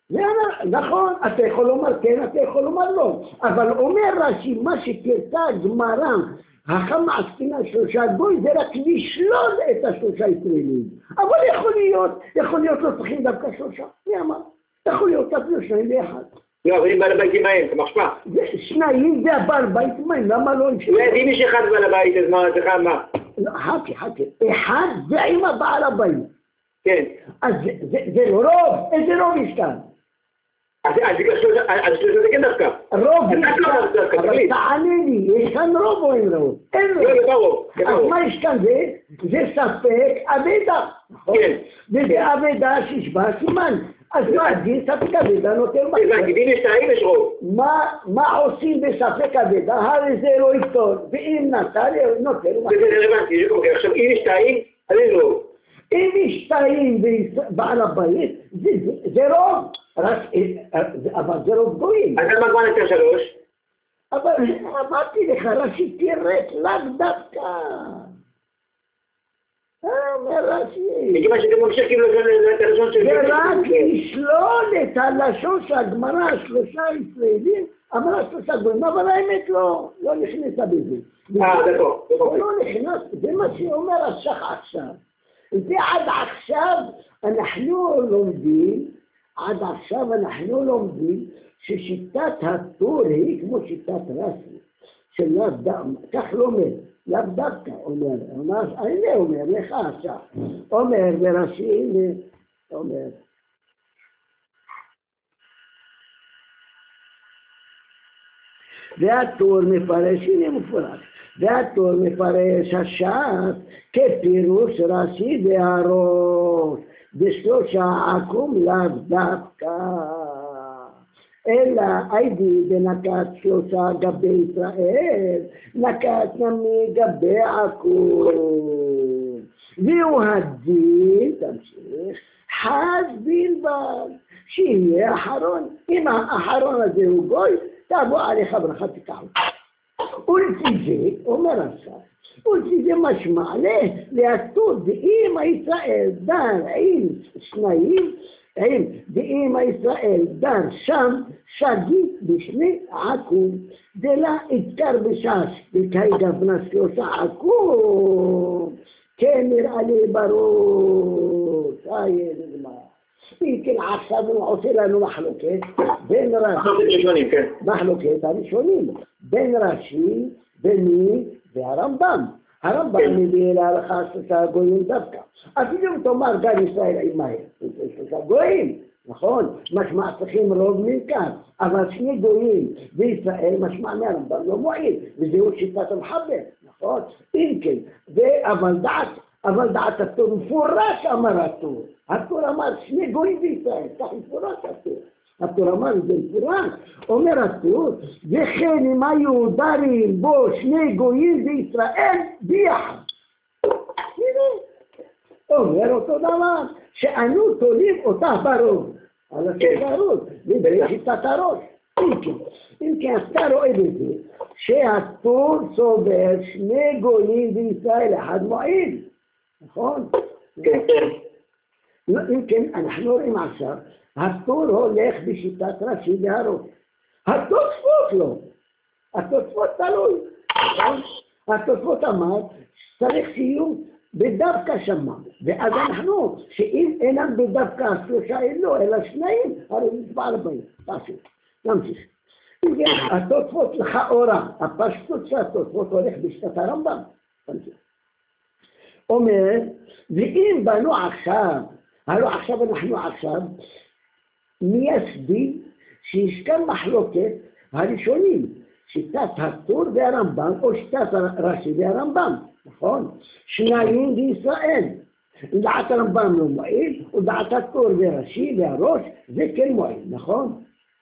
נכון, אתה יכול לומר כן, אתה יכול לומר לא. אבל אומר רש"י, מה שתרצה הגמרא, החמה עסקינה שלושה גוי, זה רק לשלול את השלושה ישראלים. אבל יכול להיות, יכול להיות לא צריכים דווקא שלושה. מי אמר? יכול להיות אפילו שניים באחד. לא, אבל אם בעל הבית עמהם, זה משפע. שניים זה הבעל בית עמהם, למה לא עם שניים? אם יש אחד בעל הבית, אז מה, זה אחד מה? חכה, חכה. אחד זה עם הבעל הבית. כן. אז זה לא רוב, איזה רוב יש כאן? אז שלושה זה כן דווקא. רוב יש כאן, אבל תענה לי, יש כאן רוב או אין רוב? אין רוב. לא, זה רוב. אז מה יש כאן זה? זה ספק אבדה. כן. וזה אבדה שיש בה סימן. אז מה, דין ספק אבדה נותן מה? הבנתי, דין יש שתיים יש רוב. מה עושים בספק אבדה? הרי זה לא יפתור. ואם נתן, נותן מה? זה רלוונטי, עכשיו אם יש שתיים, אז אין רוב. אם יש שתיים בעל הבית, זה רוב. אבל זה רוב גויים. אז למה כבר נתן שלוש? אבל אמרתי לך, רש"י תראה, לאו דווקא. אומר רש"י. מכיוון שזה ממשיך כאילו את הלשון של... זה רק לשלול את הלשון שהגמרא, שלושה ישראלים, אמרה שלושה גויים, אבל האמת לא, לא נכנסה בזה. אה, זה פה. לא נכנס, זה מה שאומר השח עכשיו. ועד עכשיו אנחנו לומדים, עד עכשיו אנחנו לומדים ששיטת הטור היא כמו שיטת רש"י, שלאו דווקא, כך לומד, לאו דווקא אומר, הנה אומר לך עכשיו, אומר ורש"י, הנה אומר. והטור מפרש, הנה מפורש. והטור מפרש הש"ס כפירוש רש"י והראש בשלושה עקום לאו דווקא. אלא היידי דנקת שלושה גבי ישראל, נקת נמי גבי עקום. והוא הדין, תמשיך, חז בלבד, שיהיה אחרון. אם האחרון הזה הוא גוי, תבוא עליך ברכה תיקחו. ולפי זה, אומר השר, ולפי זה משמע להטות דאמא ישראל דר עם שניים, עם דאמא ישראל דר שם שגית בשני עקום, דלה התקר בשש, וכי גבנה שלושה עקום, כן נראה לי ברור, איי נגמר. כן עכשיו הוא עושה לנו מחלוקת בין רש"י, מחלוקת הראשונים, בין רש"י, ביני והרמב"ם. הרמב"ם מביא להלכה שלושה גויים דווקא. אפילו תאמר גר ישראל עמהם, שלושה גויים, נכון? משמע צריכים רוב מכאן, אבל שני גויים בישראל משמע מהרמב"ם לא מועיל, וזהו שיטת המחבר, נכון? אם כן, אבל דעת, אבל דעת הטור מפורש אמר הטור. הטור אמר שני גויים בישראל, כך מפורש הטור. הטור אמר זה מפורש, אומר הטור, וכן אם היו דרים בו שני גויים בישראל ביחד. אומר אותו דבר, שאנו תולים אותה ברוב, על הסגרות, ובשיטת הראש. אם כן, אתה רואה בזה, שהטור סובר שני גויים בישראל, אחד מועיל, נכון? אם כן, אנחנו רואים עכשיו, הטור הולך בשיטת רש"י והראש. התוספות לא, התוספות תלוי. התוספות אמר, צריך שיהיו בדווקא שמה, ואז אנחנו, שאם אינם בדווקא שלושה אלו, אלא שניים, הרי נצבע לבאים, פשוט, נמשיך. אם כן, התוספות לכאורה, הפשטות של התוספות הולך בשיטת הרמב"ם, נמשיך. אומר, ואם בנו עכשיו, הלוא עכשיו אנחנו עכשיו מייסדים שיש כאן מחלוקת הראשונים, שיטת הטור והרמב"ם או שיטת רש"י והרמב"ם, נכון? שניים בישראל, דעת הרמב"ם לא מועיל, ודעת הטור והרש"י והראש זה כן מועיל, נכון?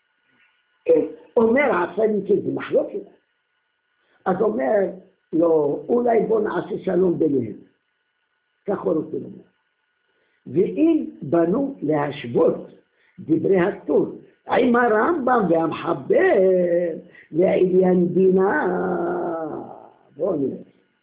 אומר עכשיו אם כן זה מחלוקת, אז אומר לא, אולי בוא נעשה שלום ביניהם, כך הוא רוצה לומר. ואם בנו להשוות דברי הטור עם הרמב"ם והמחבר לעניין דינה, בואו נראה.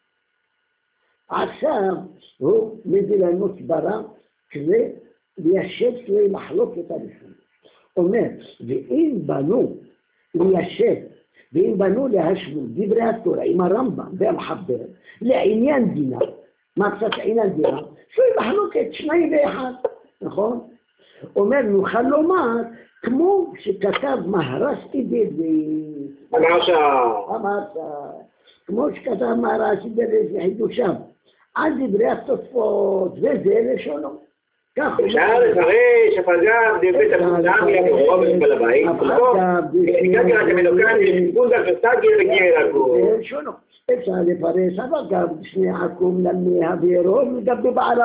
עכשיו הוא מביא לנו סברה כדי ליישב שני מחלוקת הראשונה. אומר, ואם בנו ליישב, ואם בנו להשוות דברי הטור עם הרמב"ם והמחבר לעניין דינה, מה קצת עניין דינה? שהוא מחלוקת שניים ואחד, נכון? אומר, נוכל לומר, כמו שכתב מהר"ש אידדי. אמר שם. אמר שם. כמו שכתב מהר"ש אידדי לחידושיו. על דברי התוספות, וזה לשונו. אפשר לפרש, הפגם, דברי תפודם, ילכו בכל הבית. הפגם, דברי המנוקן, דברי וסגר וגייר עקום. זה לשונו. אפשר לפרש, אבל גם שני עקום למי הבירות, לגבי בעל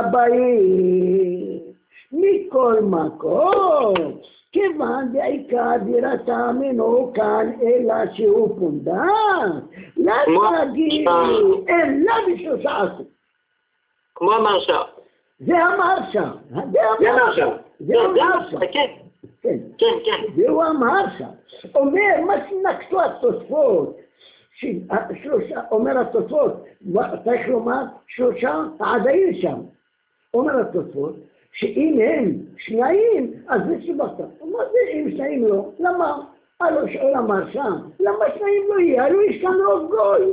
הבית. מכל מקום, כיוון בעיקר דירתה ממנו כאן אלא שהוא פונדק, לא תגיד, אלא בשלושה עשו. כמו אמר שם. זה אמר שם. זה אמר שם. זה אמר שם. כן, כן, כן, כן. והוא אמר שם. אומר, מה שנקשו התוספות, שלושה, אומר התוספות, צריך לומר שלושה עדיין שם. אומר התוספות, שאם הם שניים, אז זה שבחת. מה זה אם שניים לא? למה? הלוא שאול אמר שם, למה שניים לא יהיה? הלוא יש כאן רוב גוי.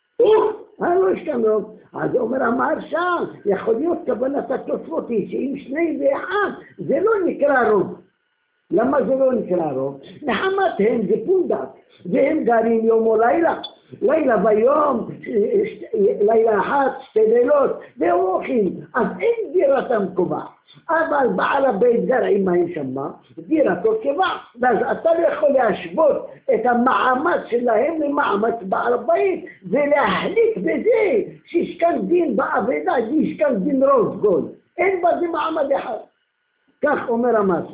הלוא יש כאן רוב. אז אומר אמר שם, יכול להיות כוונת התוספות היא שאם שניים ואחד, זה לא נקרא רוב. למה זה לא נקרא רוב? נחמת הם זה פונדק, והם גרים יום או לילה. לילה ביום, לילה אחת, שתי לילות, והם הולכים. אז אין דירתם קובע. אבל בעל הבית גר עם מים שמה, דירתו קבע. ואז אתה לא יכול להשוות את המעמד שלהם למעמד בעל הבית, ולהחליט בזה שיש כאן דין בעבודה, יש כאן דין רוב גול. אין בזה מעמד אחד. כך אומר המסה.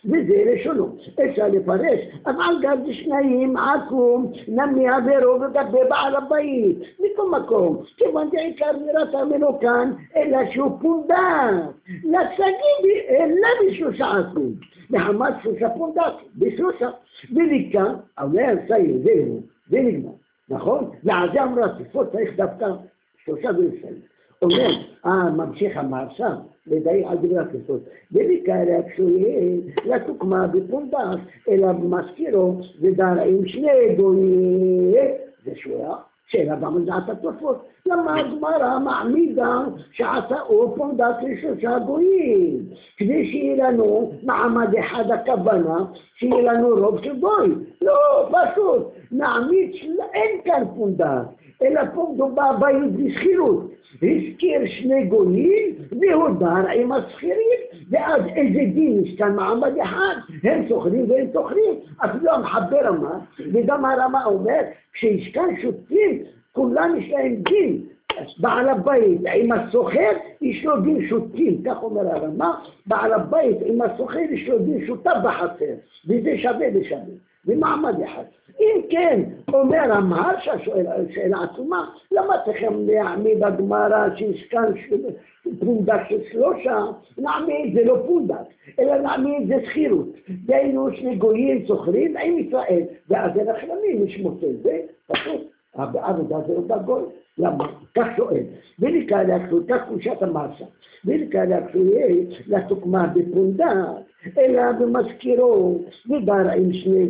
וזה לשונו. אפשר לפרש, אבל גם שניים עקום נמי עבירו וגבי בעל הבית. מכל מקום, כיוון דעיקר נראתה ממנו כאן, אלא שהוא פונדק. לצגים, אלא בשלושה עקום. מחמת שלושה פונדק, בשלושה. ולכאן, אומר סייר, זהו, זה נגמר. נכון? לעזה אמרה, תפות צריך דווקא שלושה ולסיים. אומר, אה, ממשיך המעשה, לדעי על דברי הכסות. ולכאלה כשהוא לתוקמה בפונדק, אלא במזכירו, ודר עם שני גויים. זה שורה, שאלה במדעת התופות. למה הגמרא מעמידה שעשאו פונדק לשלושה גויים? כדי שיהיה לנו מעמד אחד הכוונה, שיהיה לנו רוב של גוי. לא, פשוט, נעמיד שאין כאן פונדק, אלא פה מדובר בית בסחירות. הזכיר שני גויים והודר עם הסחירים, ואז איזה דין יש כאן מעמד אחד, הם סוחרים והם סוחרים. אפילו המחבר אמר, וגם הרמה אומר, כשיש כאן שותפים, כולם יש להם דין. בעל הבית עם הסוחר יש לו דין שותפים, כך אומר הרמה, בעל הבית עם הסוחר יש לו דין שותף בחצר, וזה שווה ושווה. במעמד אחד. אם כן, אומר המהרשה, שאלה עצומה, למה צריכים להעמיד הגמרא שיש כאן פונדק של שלושה? נעמיד זה לא פונדק, אלא נעמיד זה סחירות. דיינו שני גויים סוחרים עם ישראל, ואז אין החלמים, יש מוצא זה, פשוט, העבודה זה אותה גוי. למה? כך שואל. ולכאלה כשהוא, כך קושת המהרשה, ולכאלה כשהוא יהיה לתוקמה בפונדק, אלא במזכירו, ודר עם שני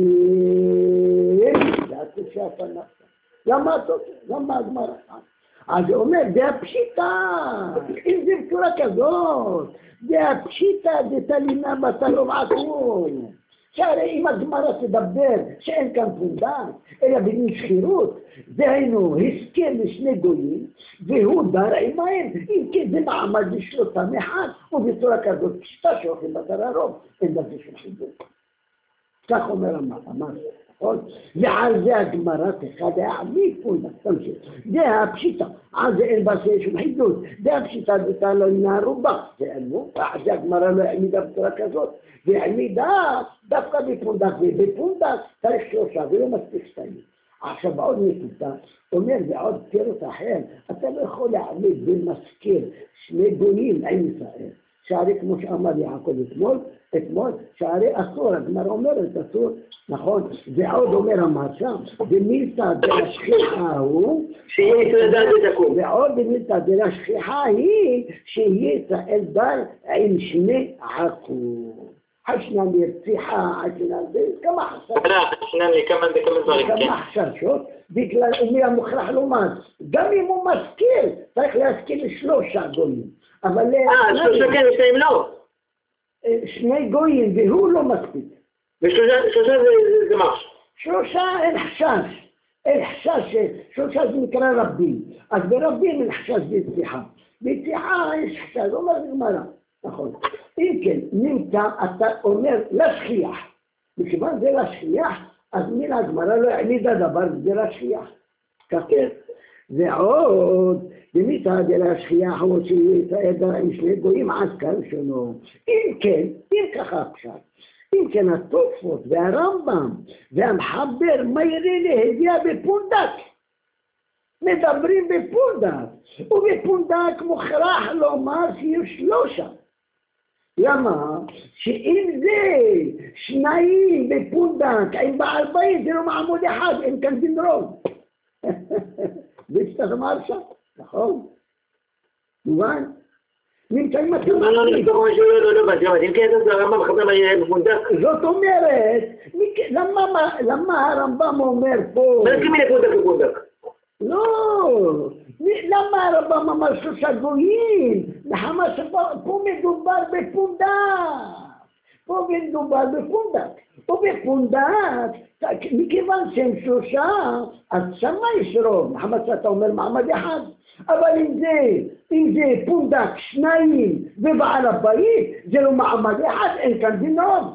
גויים, זה הקושת המהרשה. למה אתה עושה? למה הגמרא? אז הוא אומר, זה הפשיטה, אם זה בצורה כזאת, זה הפשיטה, זה תלינה בתלום עקום. שהרי אם הגמרא תדבר שאין כאן פונדק, אלא בדין שכירות, דהיינו הסכם לשני גויים, והוא דר עמהם, אם כן זה מעמד לשלוטם אחד, ובצורה כזאת פשיטה שהולכים בדר הרוב, אין בזה שום חידוש. כך אומר המאמר, נכון? ועל זה הגמרא תחד העמיד פונדק, תמשיך. זה הפשיטה, על זה אין בזה שום חידוש, זה הפשיטה ביתה לא אינה רובה, זה אנו, ועל זה הגמרא לא העמידה בצורה כזאת. והעמידה דווקא בפונדק, ובפונדק צריך שלושה, ולא מספיק שתיים. עכשיו בעוד נקודה, אומר בעוד תירוץ אחר, אתה לא יכול להעמיד במזכיר שני גויים עם ישראל. שהרי כמו שאמר יעקב אתמול, אתמול, שהרי אסור, הגמרא אומרת אסור, נכון? ועוד אומר המהרשה, במילתא דשכיחה הוא, ועוד במילתא דשכיחה היא, שיהיה ישראל דר עם שני עקום. חשנה נרציחה, חשנה זה, כמה חששות. חשנה כמה דברים, כן. כמה חששות, בגלל מי המוכרח לומר, גם אם הוא מזכיר, צריך להזכיר לשלושה גויים. אבל... אה, שלושה כן, שתיים לא. שני גויים, והוא לא מספיק. ושלושה זה מרש. שלושה אין חשש. אין חשש, שלושה זה נקרא רבים. אז ברבים אין חשש בצליחה. בצליחה יש חשש, אומר גמרא. נכון. אם כן, נמצא, אתה אומר לשכיח. מכיוון זה לשכיח, אז מן הגמרא לא העמידה דבר, זה לשכיח. כך כן. ועוד, במיתא דלשכיח הוא שישראל דר עם שני גויים עד כאן שונו. אם כן, אם ככה עכשיו, אם כן התוספות והרמב"ם והמחבר מהירי להביע בפונדק. מדברים בפונדק, ובפונדק מוכרח לומר שיהיו שלושה. למה? שאם זה שניים בפונדק עם בעל בית, זה לא מעמוד אחד, אין כאן דין רוב. זה שאתה אמר שם, נכון? מובן? נמצאים אתם... לא, לא, לא, לא, לא, לא, אם כן, זה הרמב"ם מחבר בפונדק. זאת אומרת, למה הרמב"ם אומר פה... מה זה כמיני פונדק בפונדק? לא, למה הרמב"ם אמר שלושה גויים? לחמה שפה מדובר בפונדק. פה מדובר בפונדק. פה בפונדק, מכיוון שהם שלושה, אז שמה יש רוב. לחמה שאתה אומר מעמד אחד. אבל אם זה, אם זה פונדק, שניים ובעל הבית, זה לא מעמד אחד, אין כאן דין רוב.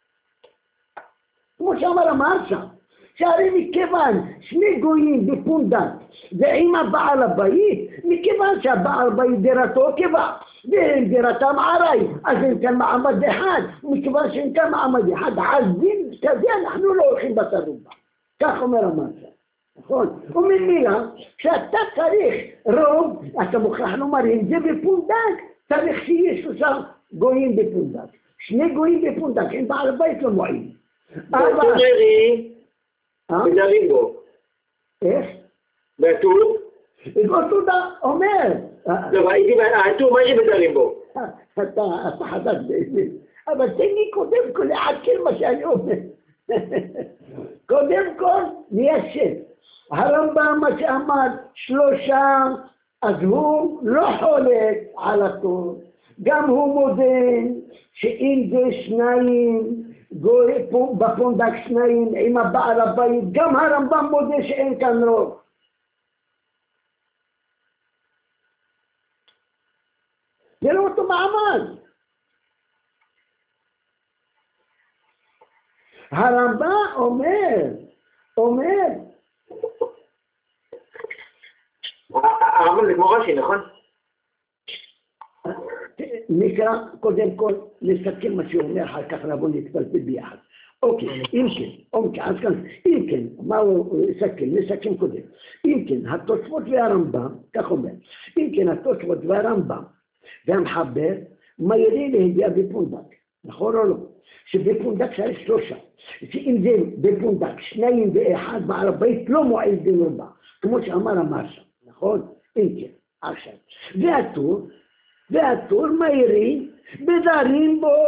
כמו שאמר המהרשה. שהרי מכיוון שני גויים בפונדק ועם הבעל הבית, מכיוון שהבעל בית דירתו קבע ואם דירתם ערי, אז אם כאן מעמד אחד, מכיוון שאם כאן מעמד אחד, על דין כזה אנחנו לא הולכים בתרובה. כך אומר המרשה. נכון? וממילא, כשאתה צריך רוב, אתה מוכרח לומר, אם זה בפונדק, צריך שיש שלושה גויים בפונדק. שני גויים בפונדק, אם בעל הבית לא מועיל. אבל... מדרים בו. איך? והטור? אותו אומר. לא, הייתי, הטור, מה שמדרים בו? אתה חדש בעצם. אבל תן לי קודם כל לעכל מה שאני אומר. קודם כל, ניישב. הרמב"ם מה שאמר שלושה, אז הוא לא חולק על הטור. גם הוא מודה שאם זה שניים, בפונדק שניים עם הבעל הבית, גם הרמב"ם מודה שאין כאן רוב. זה לא אותו מעמד. הרמב"ם אומר, אומר. הרמב"ם זה כמו רש"י, נכון? נקרא קודם כל לסכם מה שהוא אומר, אחר כך לבוא להתפלפל ביחד. אוקיי, אם כן, אוקיי, אז כאן, אם כן, מה הוא לסכם? לסכם קודם. אם כן, התוספות והרמב"ם, כך אומר, אם כן, התוספות והרמב"ם והמחבר, מהירים להגיע בפונדק, נכון או לא? שבפונדק צריך שלושה. שאם זה בפונדק, שניים ואחד, בעל הבית לא מועיל בנורבה, כמו שאמר המרשה, נכון? אם כן, עכשיו. והטור, והטור מהירי בדרים בו.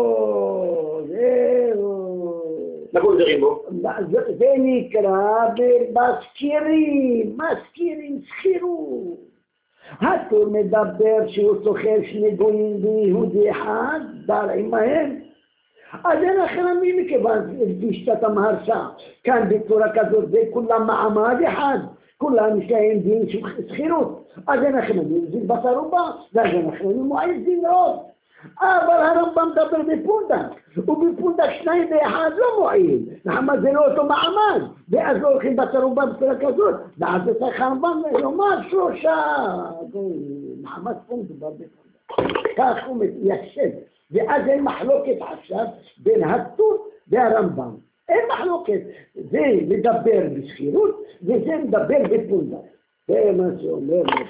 זהו. מה הוא דרים בו? זה נקרא בסקירים, מסקירים, סחירות. הטור מדבר שהוא סוחר שני גויים ויהודי אחד, דר עמהם. אז אין לכם מי מכיוון בשיטת המהרשה. כאן בצורה כזאת זה כולם מעמד אחד. כולם יש להם דין של סחירות. אז אין לכם דין בתרובה, ואז אין לכם מועיל דין עוד. אבל הרמב"ם מדבר בפונדק, ובפונדק שניים ואחד לא מועיל. למה זה לא אותו מעמד? ואז לא הולכים בתרובה בצורה כזאת. ואז זה צריך הרמב"ם לומר שלושה. מעמד פונדק בפונדק. כך הוא מתיישב. ואז אין מחלוקת עכשיו בין הטור והרמב"ם. אין מחלוקת. זה מדבר בסחירות, וזה מדבר בפונדק. זה מה שאומר לך.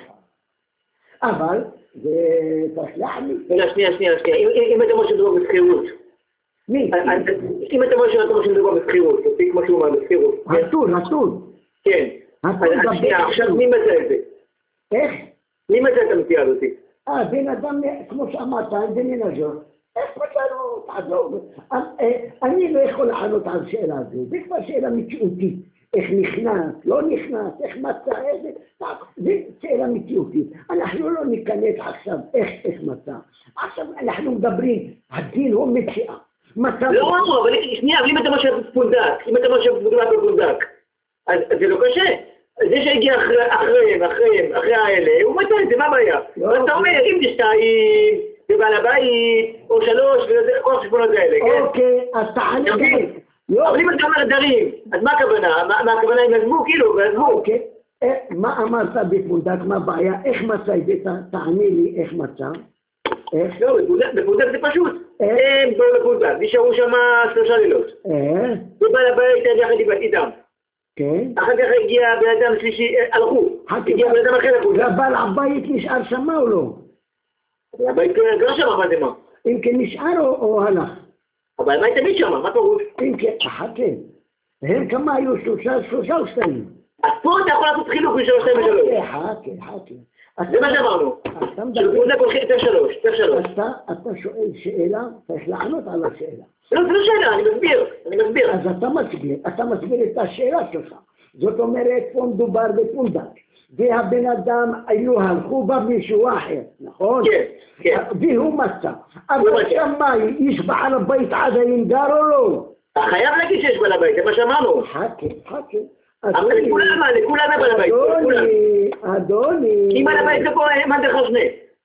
אבל, זה צריך להחליט. רגע, שנייה, שנייה, שנייה. אם אתה אומר שמדובר בסחירות. מי? אם אתה אומר שמדובר בסחירות, תפסיק מה שהוא אומר בסחירות. הטור, הטור. כן. אז שנייה, עכשיו מי מצא את זה? איך? מי מצא את המציאה הזאת? אה, בן אדם, כמו שאמרת, זה מנג'ור. איך פתרנו? תעזוב. אני לא יכול לענות על שאלה הזו. זה כבר שאלה מציאותית. איך נכנס, לא נכנס, איך מצא, איזה... זה שאלה מציאותית. אנחנו לא ניכנס עכשיו איך, איך מצא. עכשיו אנחנו מדברים, הדין הוא מציאה. לא, אבל שנייה, אבל אם אתה משהו פונדק, אם אתה משהו פונדק, אז זה לא קשה. זה שהגיע אחריהם, אחריהם, אחרי האלה, הוא מצא את זה, מה הבעיה? אתה אומר, אם זה שתיים, זה בעל הבית, או שלוש, וכל החשבונות האלה, כן? אוקיי, אז תענה. אבל אם אתה אומר דרים, אז מה הכוונה? מה הכוונה אם עזבו, כאילו, ועזבו? אוקיי, מה אמרת בפונדק, מה הבעיה? איך מצא את זה? תענה לי איך מצא. איך? לא, בפונדק זה פשוט. הם באו לפונדק, נשארו שם שלושה לילות. אה? ובעל הבית יחד איתם. כן. אחר כך הגיע בן אדם שלישי, הלכו. הגיע בן אדם אחר לפונדק. ובעל הבית נשאר שם או לא? הבית לא שם, מה זה מה? אם כן נשאר או הלך? אבל מה תמיד שם? מה פירוש? אם כן, חכה. הם כמה היו? שלושה, שלושה או שתיים? אז פה אתה יכול לעשות חילוק משלוש, שתיים ושלוש. חכה, חכה. זה מה שאמרנו. שלפונדק הולכים יותר שלוש, יותר שלוש. אתה שואל שאלה, צריך לענות על השאלה. לא, זה לא שאלה, אני מסביר, אני מסביר. אז אתה מסביר, אתה מסביר את השאלה שלך. זאת אומרת, פה מדובר בפונדק. והבן אדם היו הלכו בה מישהו אחר, נכון? כן, כן. והוא מצא. אבל שמה, יש בעל הבית עדיין גר או לא? אתה חייב להגיד שיש בעל הבית, זה מה שאמרנו. חכה, חכה. אבל לכולם, לכולם זה בעל הבית. אדוני, אדוני. אם בעל הבית זה פה, מה זה חשנה?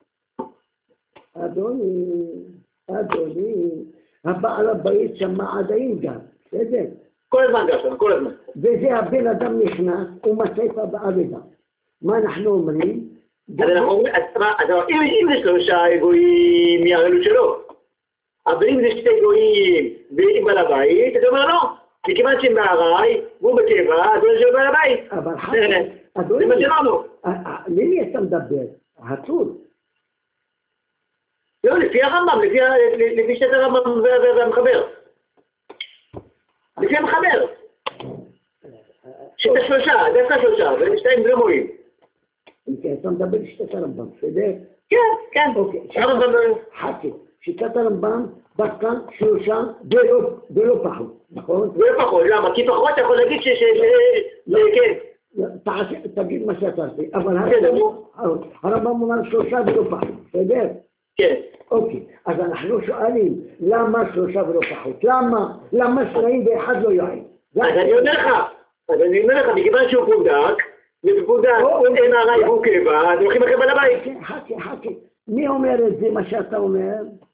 אדוני, אדוני, הבעל הבית שמה עדיין גר, בסדר? כל הזמן גר שם, כל הזמן. וזה הבן אדם נכנס, הוא מצא את הבעל אדם. מה אנחנו אומרים? אז אנחנו אומרים, אם זה שלושה גויים מהרעלות שלו, אבל אם זה שתי גויים ועם בעל הבית, אתה אומר לא, מכיוון שהם בארעי, והוא בטבע, אז הוא יושב בעל הבית. אבל חכה, זה מה שאמרנו. למי אתה מדבר? הצור. לא, לפי הרמב"ם, לפי שתי הרמב"ם והמחבר. לפי המחבר. שתי שלושה, דווקא שלושה, ושתיים זה לא מועיל. כן, אתה מדבר שיטת הרמב"ם, בסדר? כן, כן. אוקיי, חכה, שיטת הרמב"ם דווקא שלושה ולא פחות, נכון? ולא פחות, למה? כי פחות אתה יכול להגיד ש... כן. תגיד מה שאתה עושה, אבל הרמב"ם אומר שלושה ולא פחות, בסדר? כן. אוקיי, אז אנחנו שואלים, למה שלושה ולא פחות? למה? למה שניים ואחד לא יועיל? אז אני אומר לך, אז אני אומר לך, מכיוון שהוא פונדק, ובפונדק אין הרעי והוא קבע, אז הולכים לכם על הבית. חכה, חכה. מי אומר את זה, מה שאתה אומר?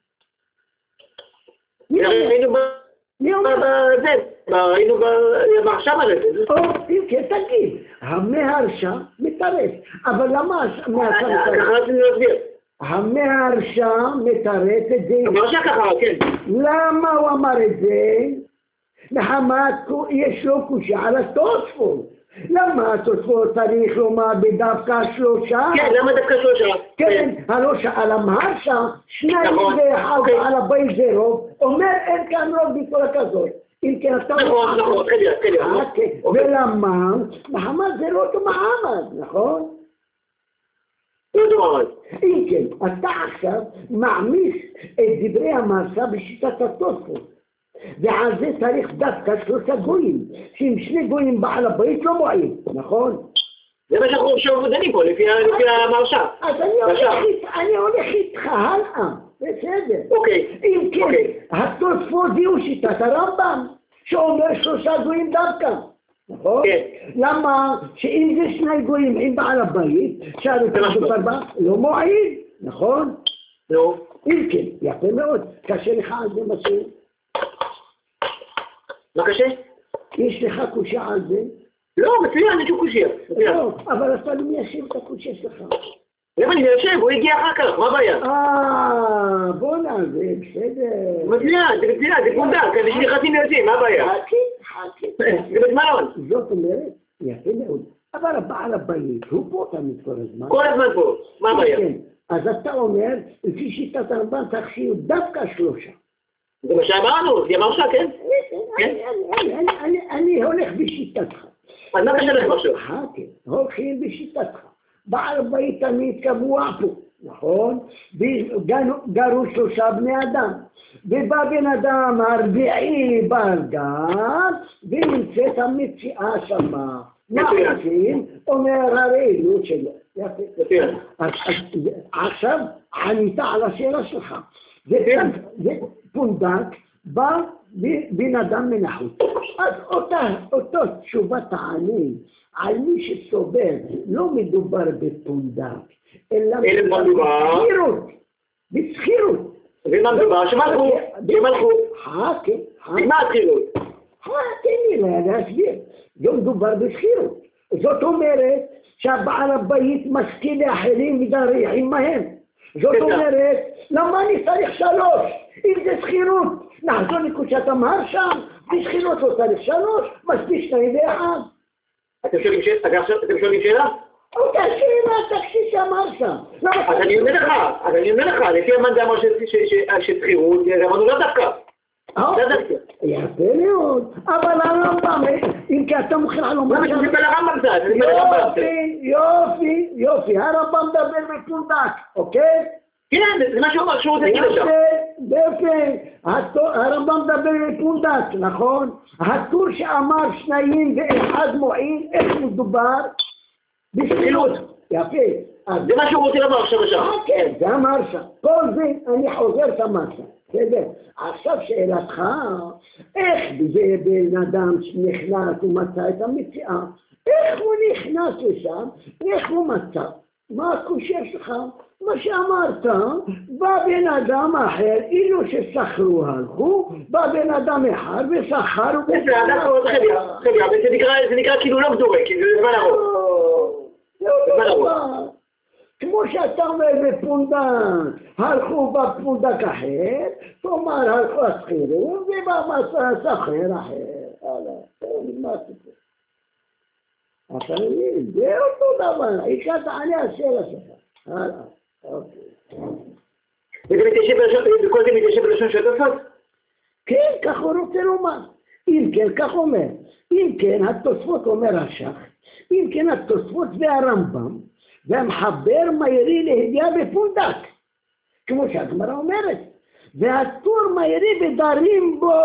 מי אומר בזה? ראינו במחשב על זה. או, אם כן, תגיד, המהרשע מתרץ. אבל למה המהרשע מתרץ? ככה רצינו להסביר. המהרשע מתרץ את זה. המהרשע ככה, כן. למה הוא אמר את זה? מחמת יש לו קושי על התוספות. למה התוספות צריך לומר בדווקא שלושה? כן, למה דווקא שלושה? כן, הלא שאל המהרשע, שניים ואחד על הבית זה רוב, אומר אין כאן רוב בצורה כזאת. אם כן אתה... נכון, נכון, חליה, חליה. ולמה? מחמת זה לא אותו מעמד, נכון? לא אותו מעמד. אם כן, אתה עכשיו מעמיס את דברי המהרשע בשיטת התוספות. ועל זה צריך דווקא שלושה גויים, שאם שני גויים בעל הבית לא מועיל, נכון? זה מה שאנחנו עכשיו דנים פה, לפי המהרשע. אז אני הולך איתך הלאה, בסדר. אוקיי. אם כן, התוספות זהו שיטת הרמב"ם, שאומר שלושה גויים דווקא, נכון? כן. למה? שאם זה שני גויים עם בעל הבית, שהרצון בה לא מועיל, נכון? לא. אם כן, יפה מאוד, קשה לך על זה משהו. מה קשה? יש לך קושיה על זה? לא, מצוין, יש לו קושיה. לא, אבל אתה לא מיישב את הקושיה שלך. למה אני מיישב? הוא הגיע אחר כך, מה הבעיה? אה, בוא'נה, זה בסדר. מצוין, זה מצוין, זה פונדק, זה שנכנסים ויוצאים, מה הבעיה? חכי, חכי. זה בזמנון. זאת אומרת, יפה מאוד. אבל הבעל הבית, הוא פה תמיד כל הזמן. כל הזמן פה, מה הבעיה? כן, אז אתה אומר, לפי שיטת הרמב"ם צריך שיהיו דווקא שלושה. זה מה שאמרנו, זה אמר כן? אני הולך בשיטתך. אז מה קשה לך עכשיו? חכה, הולכים בשיטתך. בעל בית תמיד קבוע פה, נכון? גרו שלושה בני אדם. ובא בן אדם הרביעי ברגן, ונמצאת המציאה שמה. מה עושים? אומר הרעילות שלו. עכשיו ענית על השאלה שלך. זה פונדק, בא בן אדם מנחוץ. אז אותו תשובה תענה על מי שסובר, לא מדובר בפונדק, אלא בסחירות. בסחירות. ומה מדובר? שמלכו, שמלכו. חכה, חכה. מה הסחירות? חכה, תן לי להסביר. לא מדובר בסחירות. זאת אומרת שהבעל הבית משכיל לאחרים וגר עמהם. זאת אומרת, למה אני צריך שלוש? אם זה סחירות, נחזור לקושת המהרשע, בסחירות לא צריך שלוש, מספיק שניים ואחד. אתם שואלים שאלה? אותה שאלה, תקשיב שהמהרשע. אז אני אומר לך, אז אני אומר לך, לפי המאן דאמר שסחירות, זה אמרנו לא דווקא. יפה מאוד, אבל הרמב"ם, אם כי אתה מוכר על אומר... למה שזה לרמב"ם קצת? יופי, יופי, יופי, הרמב"ם מדבר בפונדק, אוקיי? כן, זה מה שהוא אמר, שהוא רוצה להגיד עכשיו. יפה, הרמב"ם מדבר בפונדק, נכון? הטור שאמר שניים ואחד מועיל, איך מדובר? בסחירות. יפה. זה מה שהוא רוצה לומר עכשיו עכשיו. כן, זה המהרשע. כל זה אני חוזר את המהרשע. בסדר? עכשיו שאלתך, איך זה בן אדם שנכנס ומצא את המציאה? איך הוא נכנס לשם? איך הוא מצא? מה הקושי שלך? מה שאמרת, בא בן אדם אחר, אילו ששכרו הלכו, בא בן אדם אחד ושכר ובשכר. זה אדם עוד חליה, חליה, זה נקרא כאילו לא גדורי, כי זה זמן ארוך. זה אותו דבר. כמו שאתה אומר בפונדק, הלכו בפונדק אחר, תאמר הלכו הסחירים, ובסחר אחר. הלאה, זה נגמר סיפור. אחרים, זה אותו דבר, אישה תענה השאלה שלך. הלאה, אוקיי. וזה מתיישב בלשון, וכל זה מתיישב בלשון של התוספות? כן, כך הוא רוצה לומר. אם כן, כך אומר. אם כן, התוספות אומר השח, אם כן, התוספות והרמב"ם, והמחבר מהירי להדיעה בפונדק, כמו שהגמרא אומרת, והטור מהירי בדרים בו.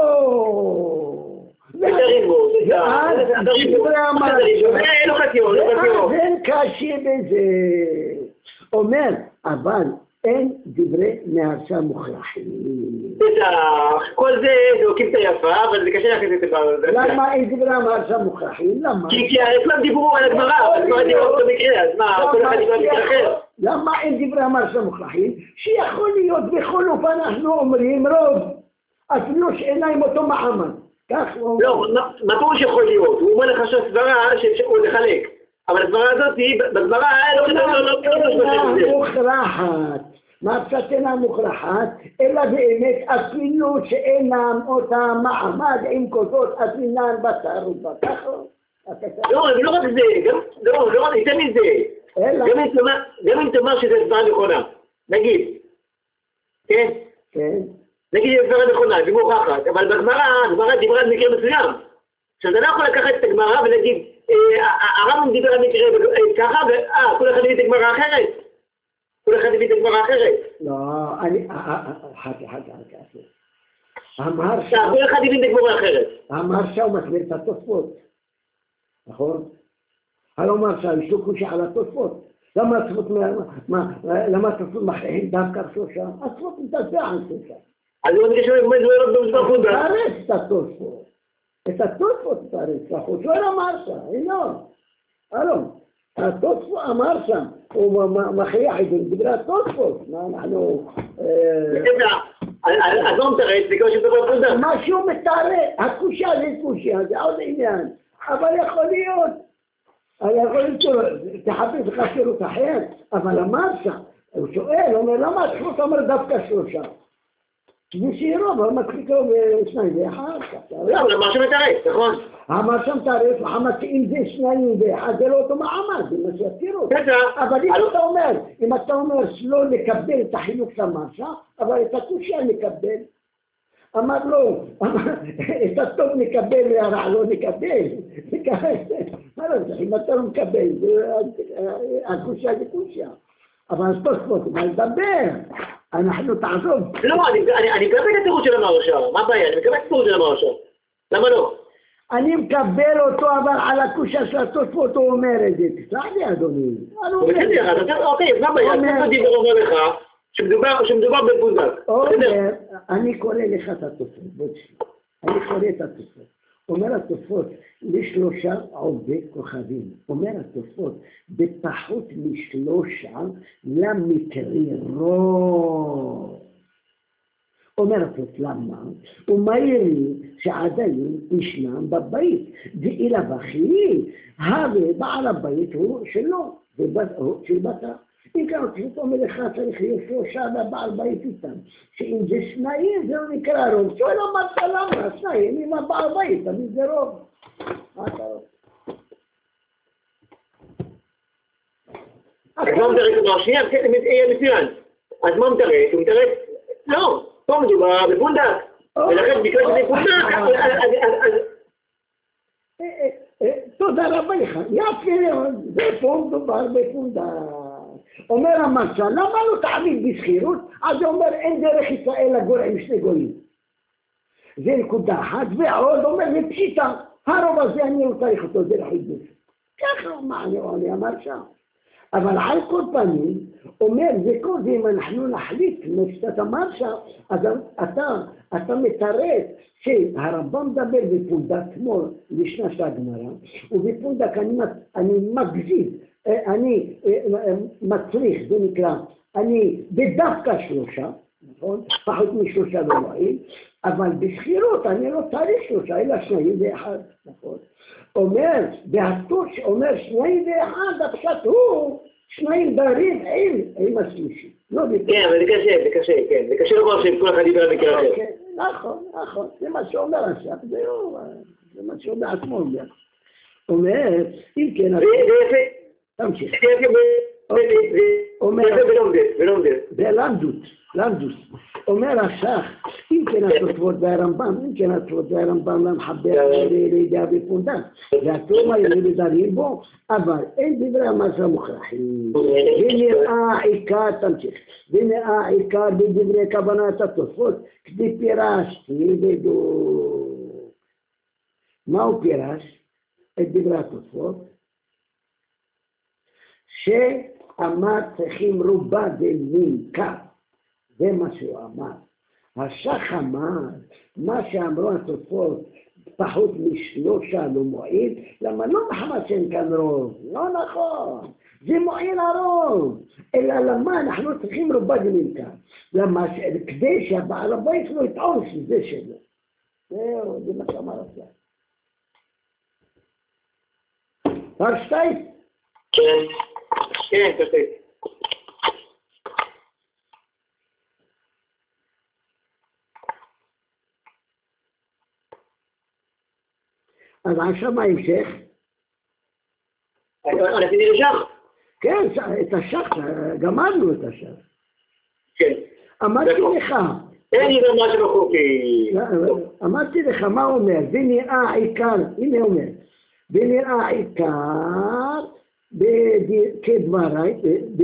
בדרים בו, בדרים בו, לא חטיון, לא חטיון. אין קשה בזה. אומר, אבל אין דברי מהרשע מוכרחים. בטח, כל זה זורקים את היפה, אבל זה קשה להכניס את זה. למה אין דברי מהרשע מוכרחים? למה? כי כולם דיברו על הגמרא, הגמרא דיברו אותו מקרה, אז מה, כל אחד דיברו על מקרה אחר? למה אין דברי מהרשע מוכרחים? שיכול להיות בכל אופן אנחנו אומרים רוב, אפילו שאין להם אותו מעמד. כך הוא אומר. לא, מה פירוש יכול להיות? הוא אומר לך שהסברה שהוא לחלק. אבל הסברה הזאת, בגמרא, אינה מוכרחת. מה קצת אינה מוכרחת? אלא באמת אפילו שאינם אותה מעמד עם כזאת אפינן בשר ובכך. לא, לא רק זה, לא, לא רק, ניתן מזה. גם אם תאמר שזה הסברה נכונה, נגיד, כן? כן. נגיד הסברה נכונה, זה מוכרחת, אבל בגמרא, הגמרא דיברה על מקרה מסוים. עכשיו, אתה לא יכול לקחת את הגמרא ולהגיד, הרמב"ם דיבר על מקרה ככה, ואה, כל אחד הביא את הגמרא אחרת. כל אחד הביא את הגמרא אחרת. לא, אני, חכה, חכה, חכה. אמר שם... כל אחד הביא את הגמרא אחרת. אמר שם מסביר את התוספות. נכון? הלא אמר שם, יש לו קושי על התוספות. למה התוספות, למה התוספות מכריחים דווקא שלושה? התוספות מתעשה על שלושה. אז הוא מתקשר לגמרי דברים במספר פונדק. תארץ את התוספות. את התוספות תארץ, הוא שואל אמר שם, אינו. הלא, התוספות אמר שם, הוא מכריח את זה, דברי התוספות. אנחנו... אז לא מתארץ, זה כמו שבדבר פונדק. משהו מתארץ, הקושה זה קושה, זה עוד עניין. אבל יכול להיות, יכול להיות, תחפש לך שירות אחר, אבל אמר שם, הוא שואל, הוא אומר, למה התוספות אומר דווקא שלושה? זה שירו, אבל מתחיל לו בשניים ואחד. לא, אבל אמר שמתארץ, נכון? אמר שם תארץ, אם זה שניים ואחד, זה לא אותו מעמד, זה מה שיתירו. אבל אם אתה אומר, אם אתה אומר שלא לקבל את החינוך שאמר שם, אבל את הקושיה נקבל. אמר לו, את הטוב נקבל והרע לא נקבל. אם אתה לא מקבל, הקושיה זה קושיה. אבל תוספות, מה לדבר? אנחנו תעזוב. לא, אני מקבל את התירוץ של המהרש"א, מה הבעיה? אני מקבל את התירוץ של המהרש"א. למה לא? אני מקבל אותו, אבל על הקושה של התוספות הוא אומר את זה. תסלח לי, אדוני. אוקיי, אז מה הבעיה? התוספות דיבר אומר לך שמדובר בפונדק. אומר, אני קורא לך את התוספות. אני קורא את התוספות. אומר התוספות, לשלושה עובדי כוכבים. אומר התוספות, בפחות משלושה למקרי רוב. אומר התוספות, למה? ומהירי שעדיין ישנם בבית. ואילא בכי, הווה בעל הבית הוא שלו, הוא של ביתה. אם כאן התוספות אומר לך, צריך להיות שלושה לבעל בית איתם. שאם זה שניים, זה לא נקרא רוב. שואל אמרת למה, שניים, אם הבעל בית, תמיד זה רוב. מה אתה רוב? אז מה מתרץ? כלומר, שנייה, יהיה מצוין. אז מה מתרץ? הוא מתרץ? לא, פה מדובר בפונדק. ולכן בגלל שזה פונדק, תודה רבה לך. יפה מאוד, ופה מדובר בפונדק. אומר המשל, למה לא תעמיד בסחירות? אז הוא אומר, אין דרך ישראל לגור עם שני גויים. זה נקודה אחת, ועוד אומר, זה פשיטה. הרוב הזה אני לא צריך אותו, זה לחידוש. ככה, מה אני אמר שם? אבל על כל פנים, אומר, זה כל זה אם אנחנו נחליט, כמו שאתה אמר שם, אז אתה, אתה מתרץ שהרמב"ם מדבר בפונדק כמו לשנה של הגמרא, ובפונדק אני, אני מגזיז, אני מצריך, זה נקרא, אני בדווקא שלושה, נכון? פחות משלושה לא רואים, אבל בסחירות אני לא צריך שלושה, אלא שניים ואחד, נכון? אומר, והטוש אומר שניים ואחד, הפשט הוא שניים דרים עם, עם השלישי. לא בטוח. כן, אבל זה קשה, זה קשה, כן. זה קשה לומר שכל אחד דיבר על מקרה אחר. נכון, נכון. זה מה שאומר השם, זהו, זה מה שאומר עצמו אומר. אומר, אם כן... זה יפה. תמשיך. זה יפה ולומדס. זה למדות, למדוס. אומר השח, אם כן התוספות והרמב"ם, אם כן התוספות והרמב"ם למחבר לידיעה בפונדן, והתום היו בדרים בו, אבל אין דברי המסר מוכרחים. ונראה עיקר, תמשיך, ונראה עיקר בדברי כוונת התוספות, כדי פירשתי בדוק. מה הוא פירש? את דברי התוספות? שאמר צריכים רובה דמינקה. זה מה שהוא אמר. השח אמר, מה שאמרו התוספות, פחות משלושה לא מועיל, למה לא מחמת שאין כאן רוב? לא נכון. זה מועיל הרוב. אלא למה אנחנו צריכים רובה דמינקה? למה? כדי שהבעל הבית לא יטעון שזה שלו. זהו, זה מה שאמר השח. פרשתיים? כן, כן, פרשתיים. אז עכשיו מה המשך? רציתי לשח? כן, את השח, גמרנו את השח. כן. אמרתי לך. אין לי מה שבחוקי. אמרתי לך, מה אומר? זה נראה עיקר, הנה אומר. ונראה עיקר כדברי,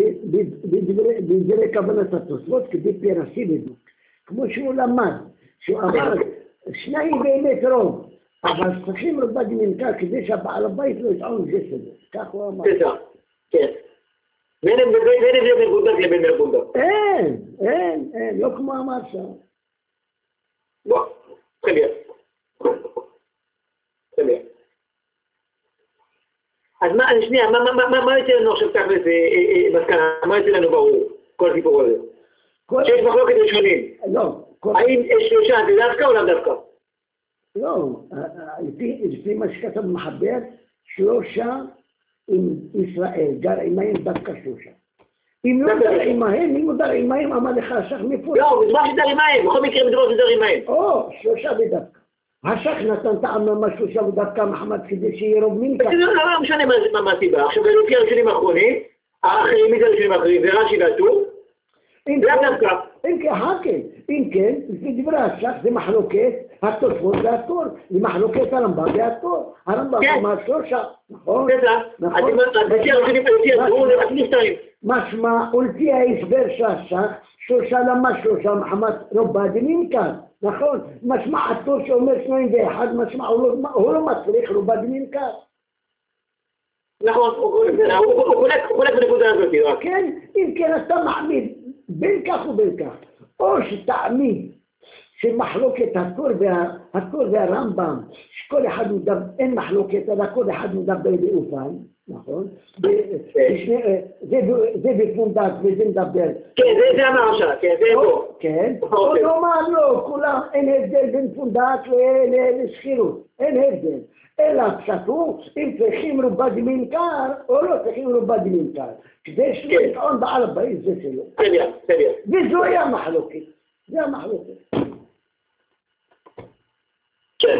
בדברי כוונת התוספות, כדי פירשי בדיוק. כמו שהוא למד, שהוא אמר, שניים באמת רוב, אבל צריכים רובה דמינקה כדי שהבעל הבית לא יטעון זה שלו. כך הוא אמר. כן. ואין הבדל בין בונדק לבין מרבונדק. אין, אין, אין, לא כמו אמר שם. בוא, חליה. חליה. אז מה, שנייה, מה יוצא לנו עכשיו כך לזה, מסקנה, מה יוצא לנו ברור, כל הסיפור הזה? שיש מחלוקת ראשונים. לא. האם יש שלושה, זה דווקא או לא דווקא? לא, לפי מה שכתב מחבר, שלושה עם ישראל, גר עמהם דווקא שלושה. אם לא גר עמהם, אם הוא גר עמהם, אמר לך השח מפה. לא, מדבר שדר עמהם, בכל מקרה מדבר שדר עמהם. או, שלושה ודווקא. השח נתן טעם מה שלושה ודווקא מחמד כדי שיהיה רוב מינקה. לא משנה מה הסיבה. עכשיו, לפי הראשונים האחרונים, האחרים, מי זה הראשונים האחרים? זה רש"י והטור? זה דווקא. אם כן, חכה. אם כן, לפי דברי השח זה מחלוקת התוספות והטור. זה מחלוקת הרמב"ם והטור. הרמב"ם אמר שלושה, נכון? נכון. אז לפי הראשונים, לפי הטור, זה רק נפטרים. משמע, ולפי ההסבר שהשח, שלושה למה שלושה מחמת רובה דמינקה. נכון, משמע הטור שאומר שניים ואחד, משמע הוא לא מצליח רובה דמינקה. נכון, הוא חולק בנקודה הזאת. כן, אם כן אתה מעמיד בין כך ובין כך, או שתעמיד שמחלוקת הטור והרמב"ם, שכל אחד מדבר, אין מחלוקת, אלא כל אחד מדבר באופן, נכון? זה בפונדק וזה מדבר. כן, זה המרשה, כן, זה פה. כן, או נאמר לא, כולם, אין הבדל בין פונדק לשכירות, אין הבדל. אלא פשטו, אם צריכים רובה דמינקר, או לא צריכים רובה דמינקר. כדי שלא יטעון בעל הבית זה שלו. סביר, סביר. וזוהי המחלוקת. זה המחלוקת. כן.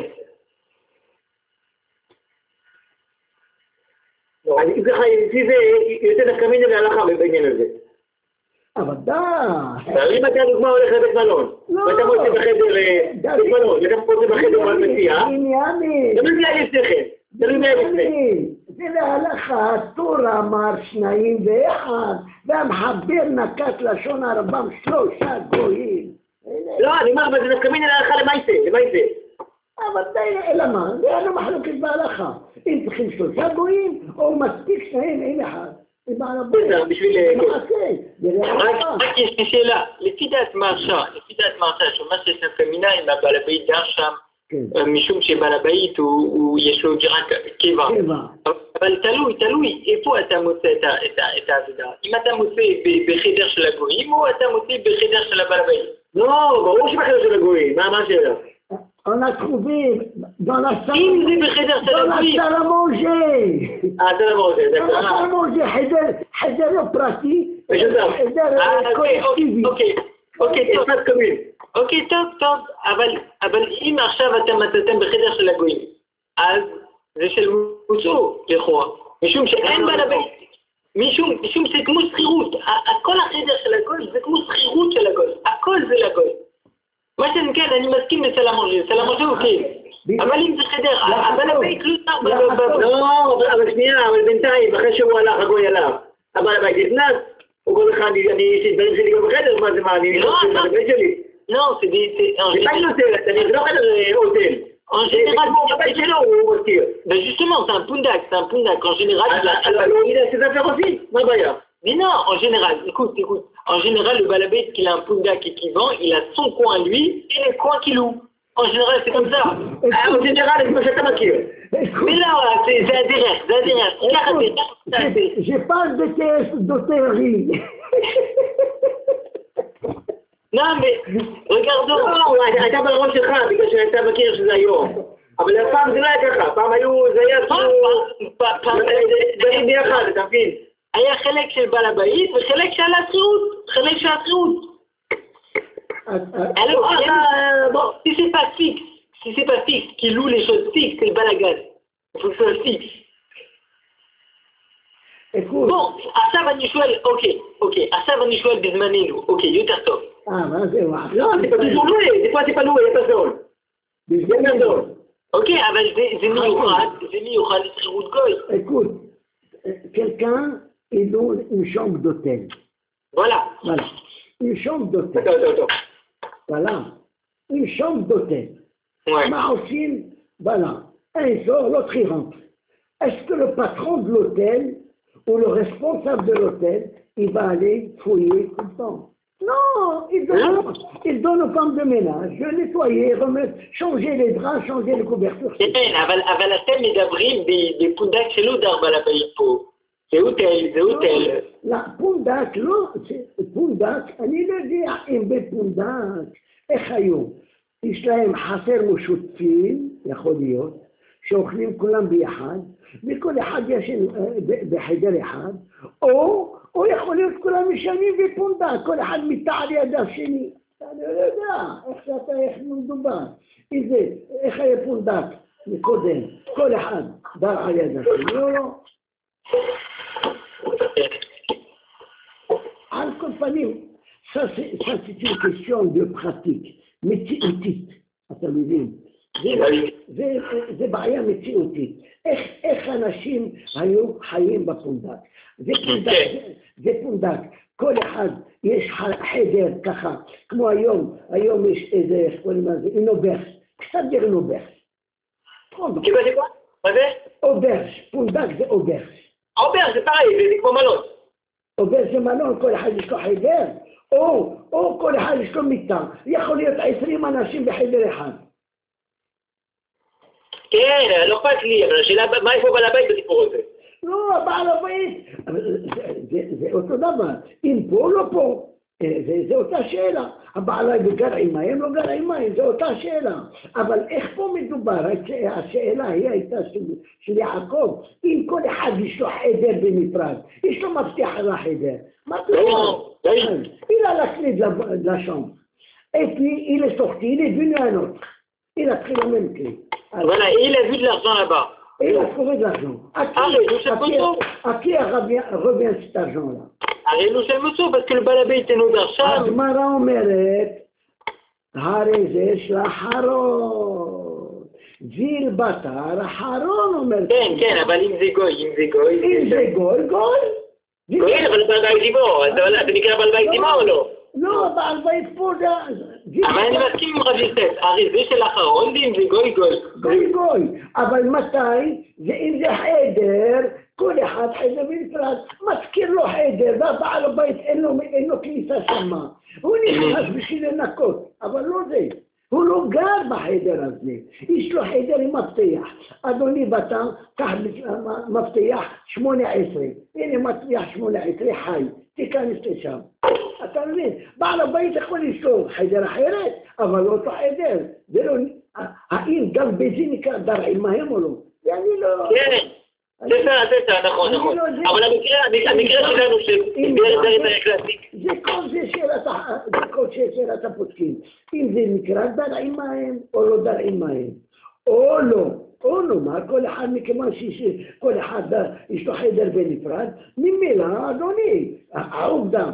אז אם ככה, לפי זה, יותר נפקמין להלכה בעניין הזה. אבל די. אם אתה דוגמה הולך לבית מלון, ואתה מוצא בחדר בית מלון, ואתה מוצא בחדר מציאה, ענייני. זה לא נהיה לפניכם, זה לא נהיה לפני. זה להלכה, טור אמר שניים ואחד, והמחבר נקט לשון הרמב"ם שלושה גויים. לא, אני אומר, אבל זה נפקמין להלכה למעשה, למעשה. אבל די, אלא מה? זה היה מחלוקת בהלכה. אם צריכים שלושה גויים, או מספיק שניים עם אחד. בשביל... רק יש לי שאלה, לפי דעת מרשה, לפי דעת מרשה, שאומר שיש נפקמינה עם הבעל הבית גר שם, משום שבעל הבית יש לו דירה קבע. אבל תלוי, תלוי, איפה אתה מוצא את העבודה? אם אתה מוצא בחדר של הגויים, או אתה מוצא בחדר של הבעל הבית? לא, ברור שבחדר של הגויים, מה השאלה? on a trouvé dans la salle, אם זה בחדר של dans la הגויים, salle à manger. אה, אתה לא מודה, זה dans la salle à קרה. manger, חדר, חדר לא פרטי, משותף. חדר אה, אה, אוקיי, קולקטיבי. אוקיי, אוקיי, טוב, משפט קביל. אוקיי, טוב, טוב, אבל, אבל אם עכשיו אתם מצאתם בחדר של הגויים, אז זה של מוצאו, לכאורה, משום שאין בעל הבית, משום, משום זה כמו שכירות, כל החדר של הגוי זה כמו שכירות של הגוי, הכל זה לגוי. מה שאני כן, אני מסכים לסלמונג'ה, סלמונג'ה הוא כן, אבל אם זה חדר, הבעל הבית לא נר, לא, אבל שנייה, אבל בינתיים, אחרי שהוא הלך, הגוי הלך. הבעל הבית נכנס, הוא אומר לך, אני, יש לי דברים שלי גם בחדר, מה זה מה, אני לא חושב, זה בית שלי. לא, זה בינתיים נותן, אני לא חדר הוטל. En général, בבית שלו הוא מזכיר. ben justement, c'est un pundak, c'est un pundak. En général, il a- אבל הוא ידע שזה אפשר aussi, מה הבעיה? mais non, en général, écoute, écoute. En général, le balabait qu'il a un pundak et qu'il vend, il a son coin lui et les coins qu'il loue. En général, c'est comme ça. אה, הוא ג'נרל, זה מה שאתה מכיר. Mais là, c'est c'est adhérent, c'est adhérent. Car adhérent, ça, c'est- Je parle de caisse d'hôtellerie. Non, mais regardons. לא, הייתה בראש שלך, בגלל שאתה מכיר שזה היום. אבל הפעם זה לא היה ככה, פעם היו, זה היה פעם, כאילו... פעם, פעם, דברים ביחד, אתה מבין? היה חלק של בעל הבית וחלק של השכירות, חלק של השכירות. Alors, אה, בוא. si c'est pas fixe, si c'est pas fixe, qui loue les choses fixes, c'est le balagan. Il faut que ce soit fixe. écoute, Bon, עכשיו אני שואל, אוקיי, אוקיי, עכשיו אני שואל בזמננו, אוקיי, יותר טוב. ah, מה זה, וואו. לא, זה פשוט לואי, זה פה זה פלואי, יותר זול. יותר זול. אוקיי, אבל זה זה מיוחד, זה מיוחד לשכירות גוי. Écoute, euh, quelqu'un, il loue une chambre d'hôtel. וואלה. Voilà. Une chambre d'hôtel. טוב, טוב, טוב. Voilà. Une chambre d'hôtel. Ouais. מה עושים? Voilà. Un jour, l'autre il rentre. Est-ce que le patron de l'hôtel ou le responsable de l'hôtel, il va aller fouiller tout le temps? Non, il donne, il donne aux femmes de ménage, je nettoyer, remettre, changer les draps, changer les couvertures. כן, אבל אבל אתם מדברים בפונדק שלא דר בעל הבית פה. זה הוטל, זה הוטל. לא, פונדק, לא, פונדק, אני לא יודע אם בפונדק, איך היו? יש להם חסר משותפים, יכול להיות, שאוכלים כולם ביחד, וכל אחד ישן בחדר אחד, או, או יכול להיות כולם ישנים בפונדק, כל אחד מיטה על יד השני. אני לא יודע, איך שאתה, איך מדובר. איזה, איך היה פונדק מקודם, כל אחד דר על יד השני, או לא? על כל פנים, ça c'est ça, c'est une question de pratique, מציאותית, אתה מבין? זה- זה- זה בעיה מציאותית. איך איך אנשים היו חיים בפונדק? זה פונדק, זה- זה פונדק. כל אחד יש ח- חדר ככה, כמו היום, היום יש איזה, איך קוראים לזה, une auberge, קצת דרך auberge. קיבל זה quoi? מה זה? auberge, פונדק זה auberge. עובר, זה פראי, זה כמו מלון. עובר זה מלון, כל אחד יש לו חדר, או, או כל אחד יש לו מיטה. יכול להיות עשרים אנשים בחדר אחד. כן, לא אכפת לי, אבל השאלה, מה יש פה בעל הבית בסיפור הזה? לא, בעל הבית, אבל זה, זה, זה אותו דבר. אם פה או לא פה, זה, זה אותה שאלה. הבעל הבית גר עם מים, לא גר עם מים, זה אותה שאלה. אבל איך פה מדובר? השאלה היא הייתה של, של יעקב, אם כל אחד יש לו חדר בנפרד, יש לו מבטיח על החדר. מה אתה אומר? Il a la clé de la, de la chambre. Et puis, il est sorti, il est venu à un autre. Il a pris la même clé. Alors, Voilà, et il a vu de l'argent là-bas. et il a trouvé de l'argent. À qui, Ah, mais nous, c'est à pas qui, ça. à qui revient, revient cet argent-là? הרי לא של מוצאו, parce que le בעל הבית אינו גר שם. הגמרא אומרת, הרי זה של החרון. זיל בתר, החרון אומר. כן, כן, אבל אם זה גוי, אם זה גוי. אם זה גוי, גוי. כן, אבל בעל בית עימו, אתה נקרא בעל בית עימו או לא? לא, בעל בית פה זה... אבל אני מסכים עם רב יוסף, הרי זה של אחרון, ואם זה גוי, גוי. גוי גוי, אבל מתי? זה אם זה חדר, כל אחד חדר בנפרד, מזכיר לו חדר, והבעל הבית אין לו, אין לו כניסה שמה. הוא נכנס בשביל לנקות, אבל לא זה. הוא לא גר בחדר הזה, יש לו חדר עם מפתח. אדוני בתה, קח מפתח שמונה עשרה, הנה מפתח שמונה עשרה חי, תיכנס לשם. אתה מבין, בעל הבית יכול לשלוח חדר אחרת, אבל לא אותו חדר. זה לא, האם גם בזה נקרא דר עמהם או לא? ואני לא... כן, תסע, תסע, נכון, נכון. אבל המקרה שלנו שבדרך דרך הקלאסיק. זה כל זה שאלת הפוסקים. אם זה נקרא דר עמהם או לא דר עמהם. או לא. או נאמר, כל אחד מכיוון שכל אחד יש לו חדר בנפרד, ממילא, אדוני, העובדה,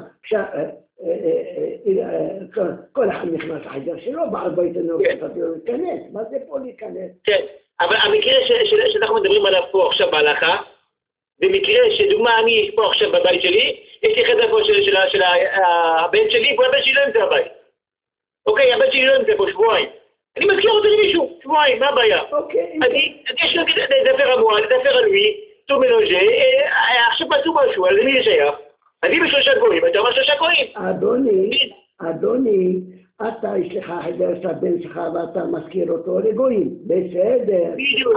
כל אחד נכנס לחדר שלו, בעל בית אינו להיכנס, מה זה פה להיכנס? כן, אבל המקרה שאנחנו מדברים עליו פה עכשיו בהלכה, במקרה שדוגמה אני יש פה עכשיו בבית שלי, יש לי חדר פה של הבן שלי, והבן שלי לא נמצא בבית. אוקיי, הבן שלי לא נמצא פה שבועיים. אני מזכיר אותו למישהו, שבועיים, מה הבעיה? אוקיי. אז יש לו דפר המועד, דפר הלוי, טו מלונג'ה, עכשיו מצאו משהו, אז למי זה שייך? אז אם בשלושה גויים, אתה אומר שלושה גויים. אדוני, אדוני, אתה יש לך חדר של הבן שלך ואתה מזכיר אותו לגויים, בסדר. בדיוק,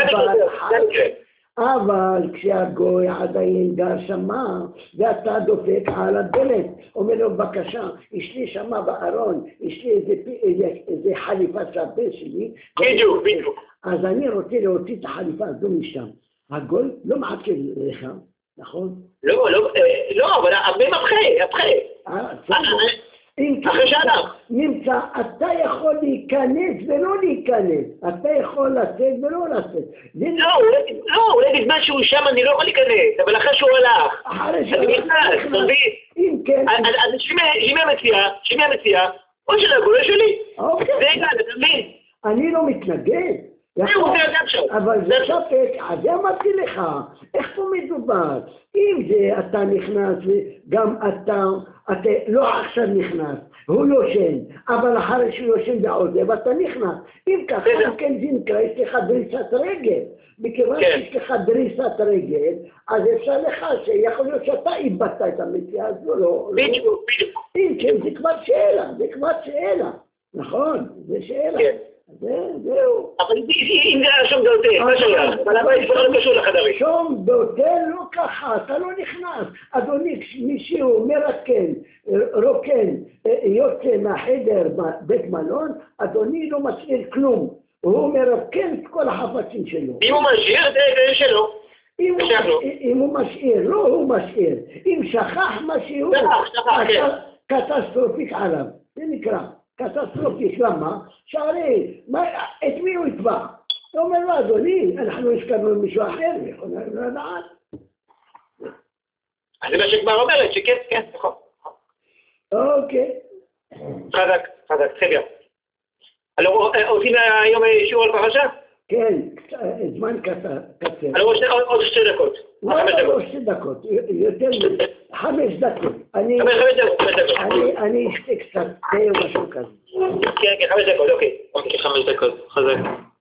אבל כשהגוי עדיין גר שמה, ואתה דופק על הדלת, אומר לו, בבקשה, יש לי שמה בארון, יש לי איזה, איזה, איזה חליפה של הבן שלי. בדיוק, בדיוק. אז אני רוצה להוציא את החליפה הזו משם. הגוי לא מעכב לך, נכון? לא, לא, לא, אבל הרבה מבחי, מבחי. אחרי שנה. נמצא, אתה יכול להיכנס ולא להיכנס, אתה יכול לצאת ולא לצאת. לא, לא, אולי בזמן שהוא שם אני לא יכול להיכנס, אבל אחרי שהוא הלך, אני נכנס, תבין? אם כן... אז שמי המציע, שמי המציע, או של הגולה שלי. זה הגל, אתה מבין? אני לא מתנגד. אבל זה ספק, אז זה אמרתי לך, איך פה מדובר? אם זה אתה נכנס וגם אתה, אתה לא עכשיו נכנס, הוא יושן, אבל אחרי שהוא יושן ועוזב, אתה נכנס. אם ככה, אם כן זה נקרא, יש לך דריסת רגל. מכיוון שיש לך דריסת רגל, אז אפשר לך שיכול להיות שאתה איבדת את המציאה הזו, לא? בדיוק, בדיוק. אם כן, זה כבר שאלה, זה כבר שאלה. נכון, זה שאלה. זהו. אבל אם זה היה שום דעותיך, מה שייך? אבל הבית כבר לא קשור לחדרים. שום דעותיך לא ככה, אתה לא נכנס. אדוני, כשמישהו מרקן, רוקן, יוצא מהחדר בבית מלון, אדוני לא משאיר כלום. הוא מרקן את כל החפצים שלו. אם הוא משאיר, זה שלו. אם הוא משאיר, לא הוא משאיר. אם שכח משהו, קטסטרופיק עליו. זה נקרא. קטסטרופיק, למה? שהרי, את מי הוא יתבע? הוא אומר לו, אדוני, אנחנו הזכרנו למישהו אחר, יכולנו לדעת. אז זה מה שכבר אומרת, שכן, כן, נכון. אוקיי. חזק, חזק, חבר. עושים היום שיעור על פרשה? כן, זמן קצר. עוד שתי דקות. לא, שתי דקות, יותר חמש דקות. אני אשתה קצת, זה משהו כזה. כן, כן, חמש דקות, אוקיי. אוקיי, חמש דקות, חזק.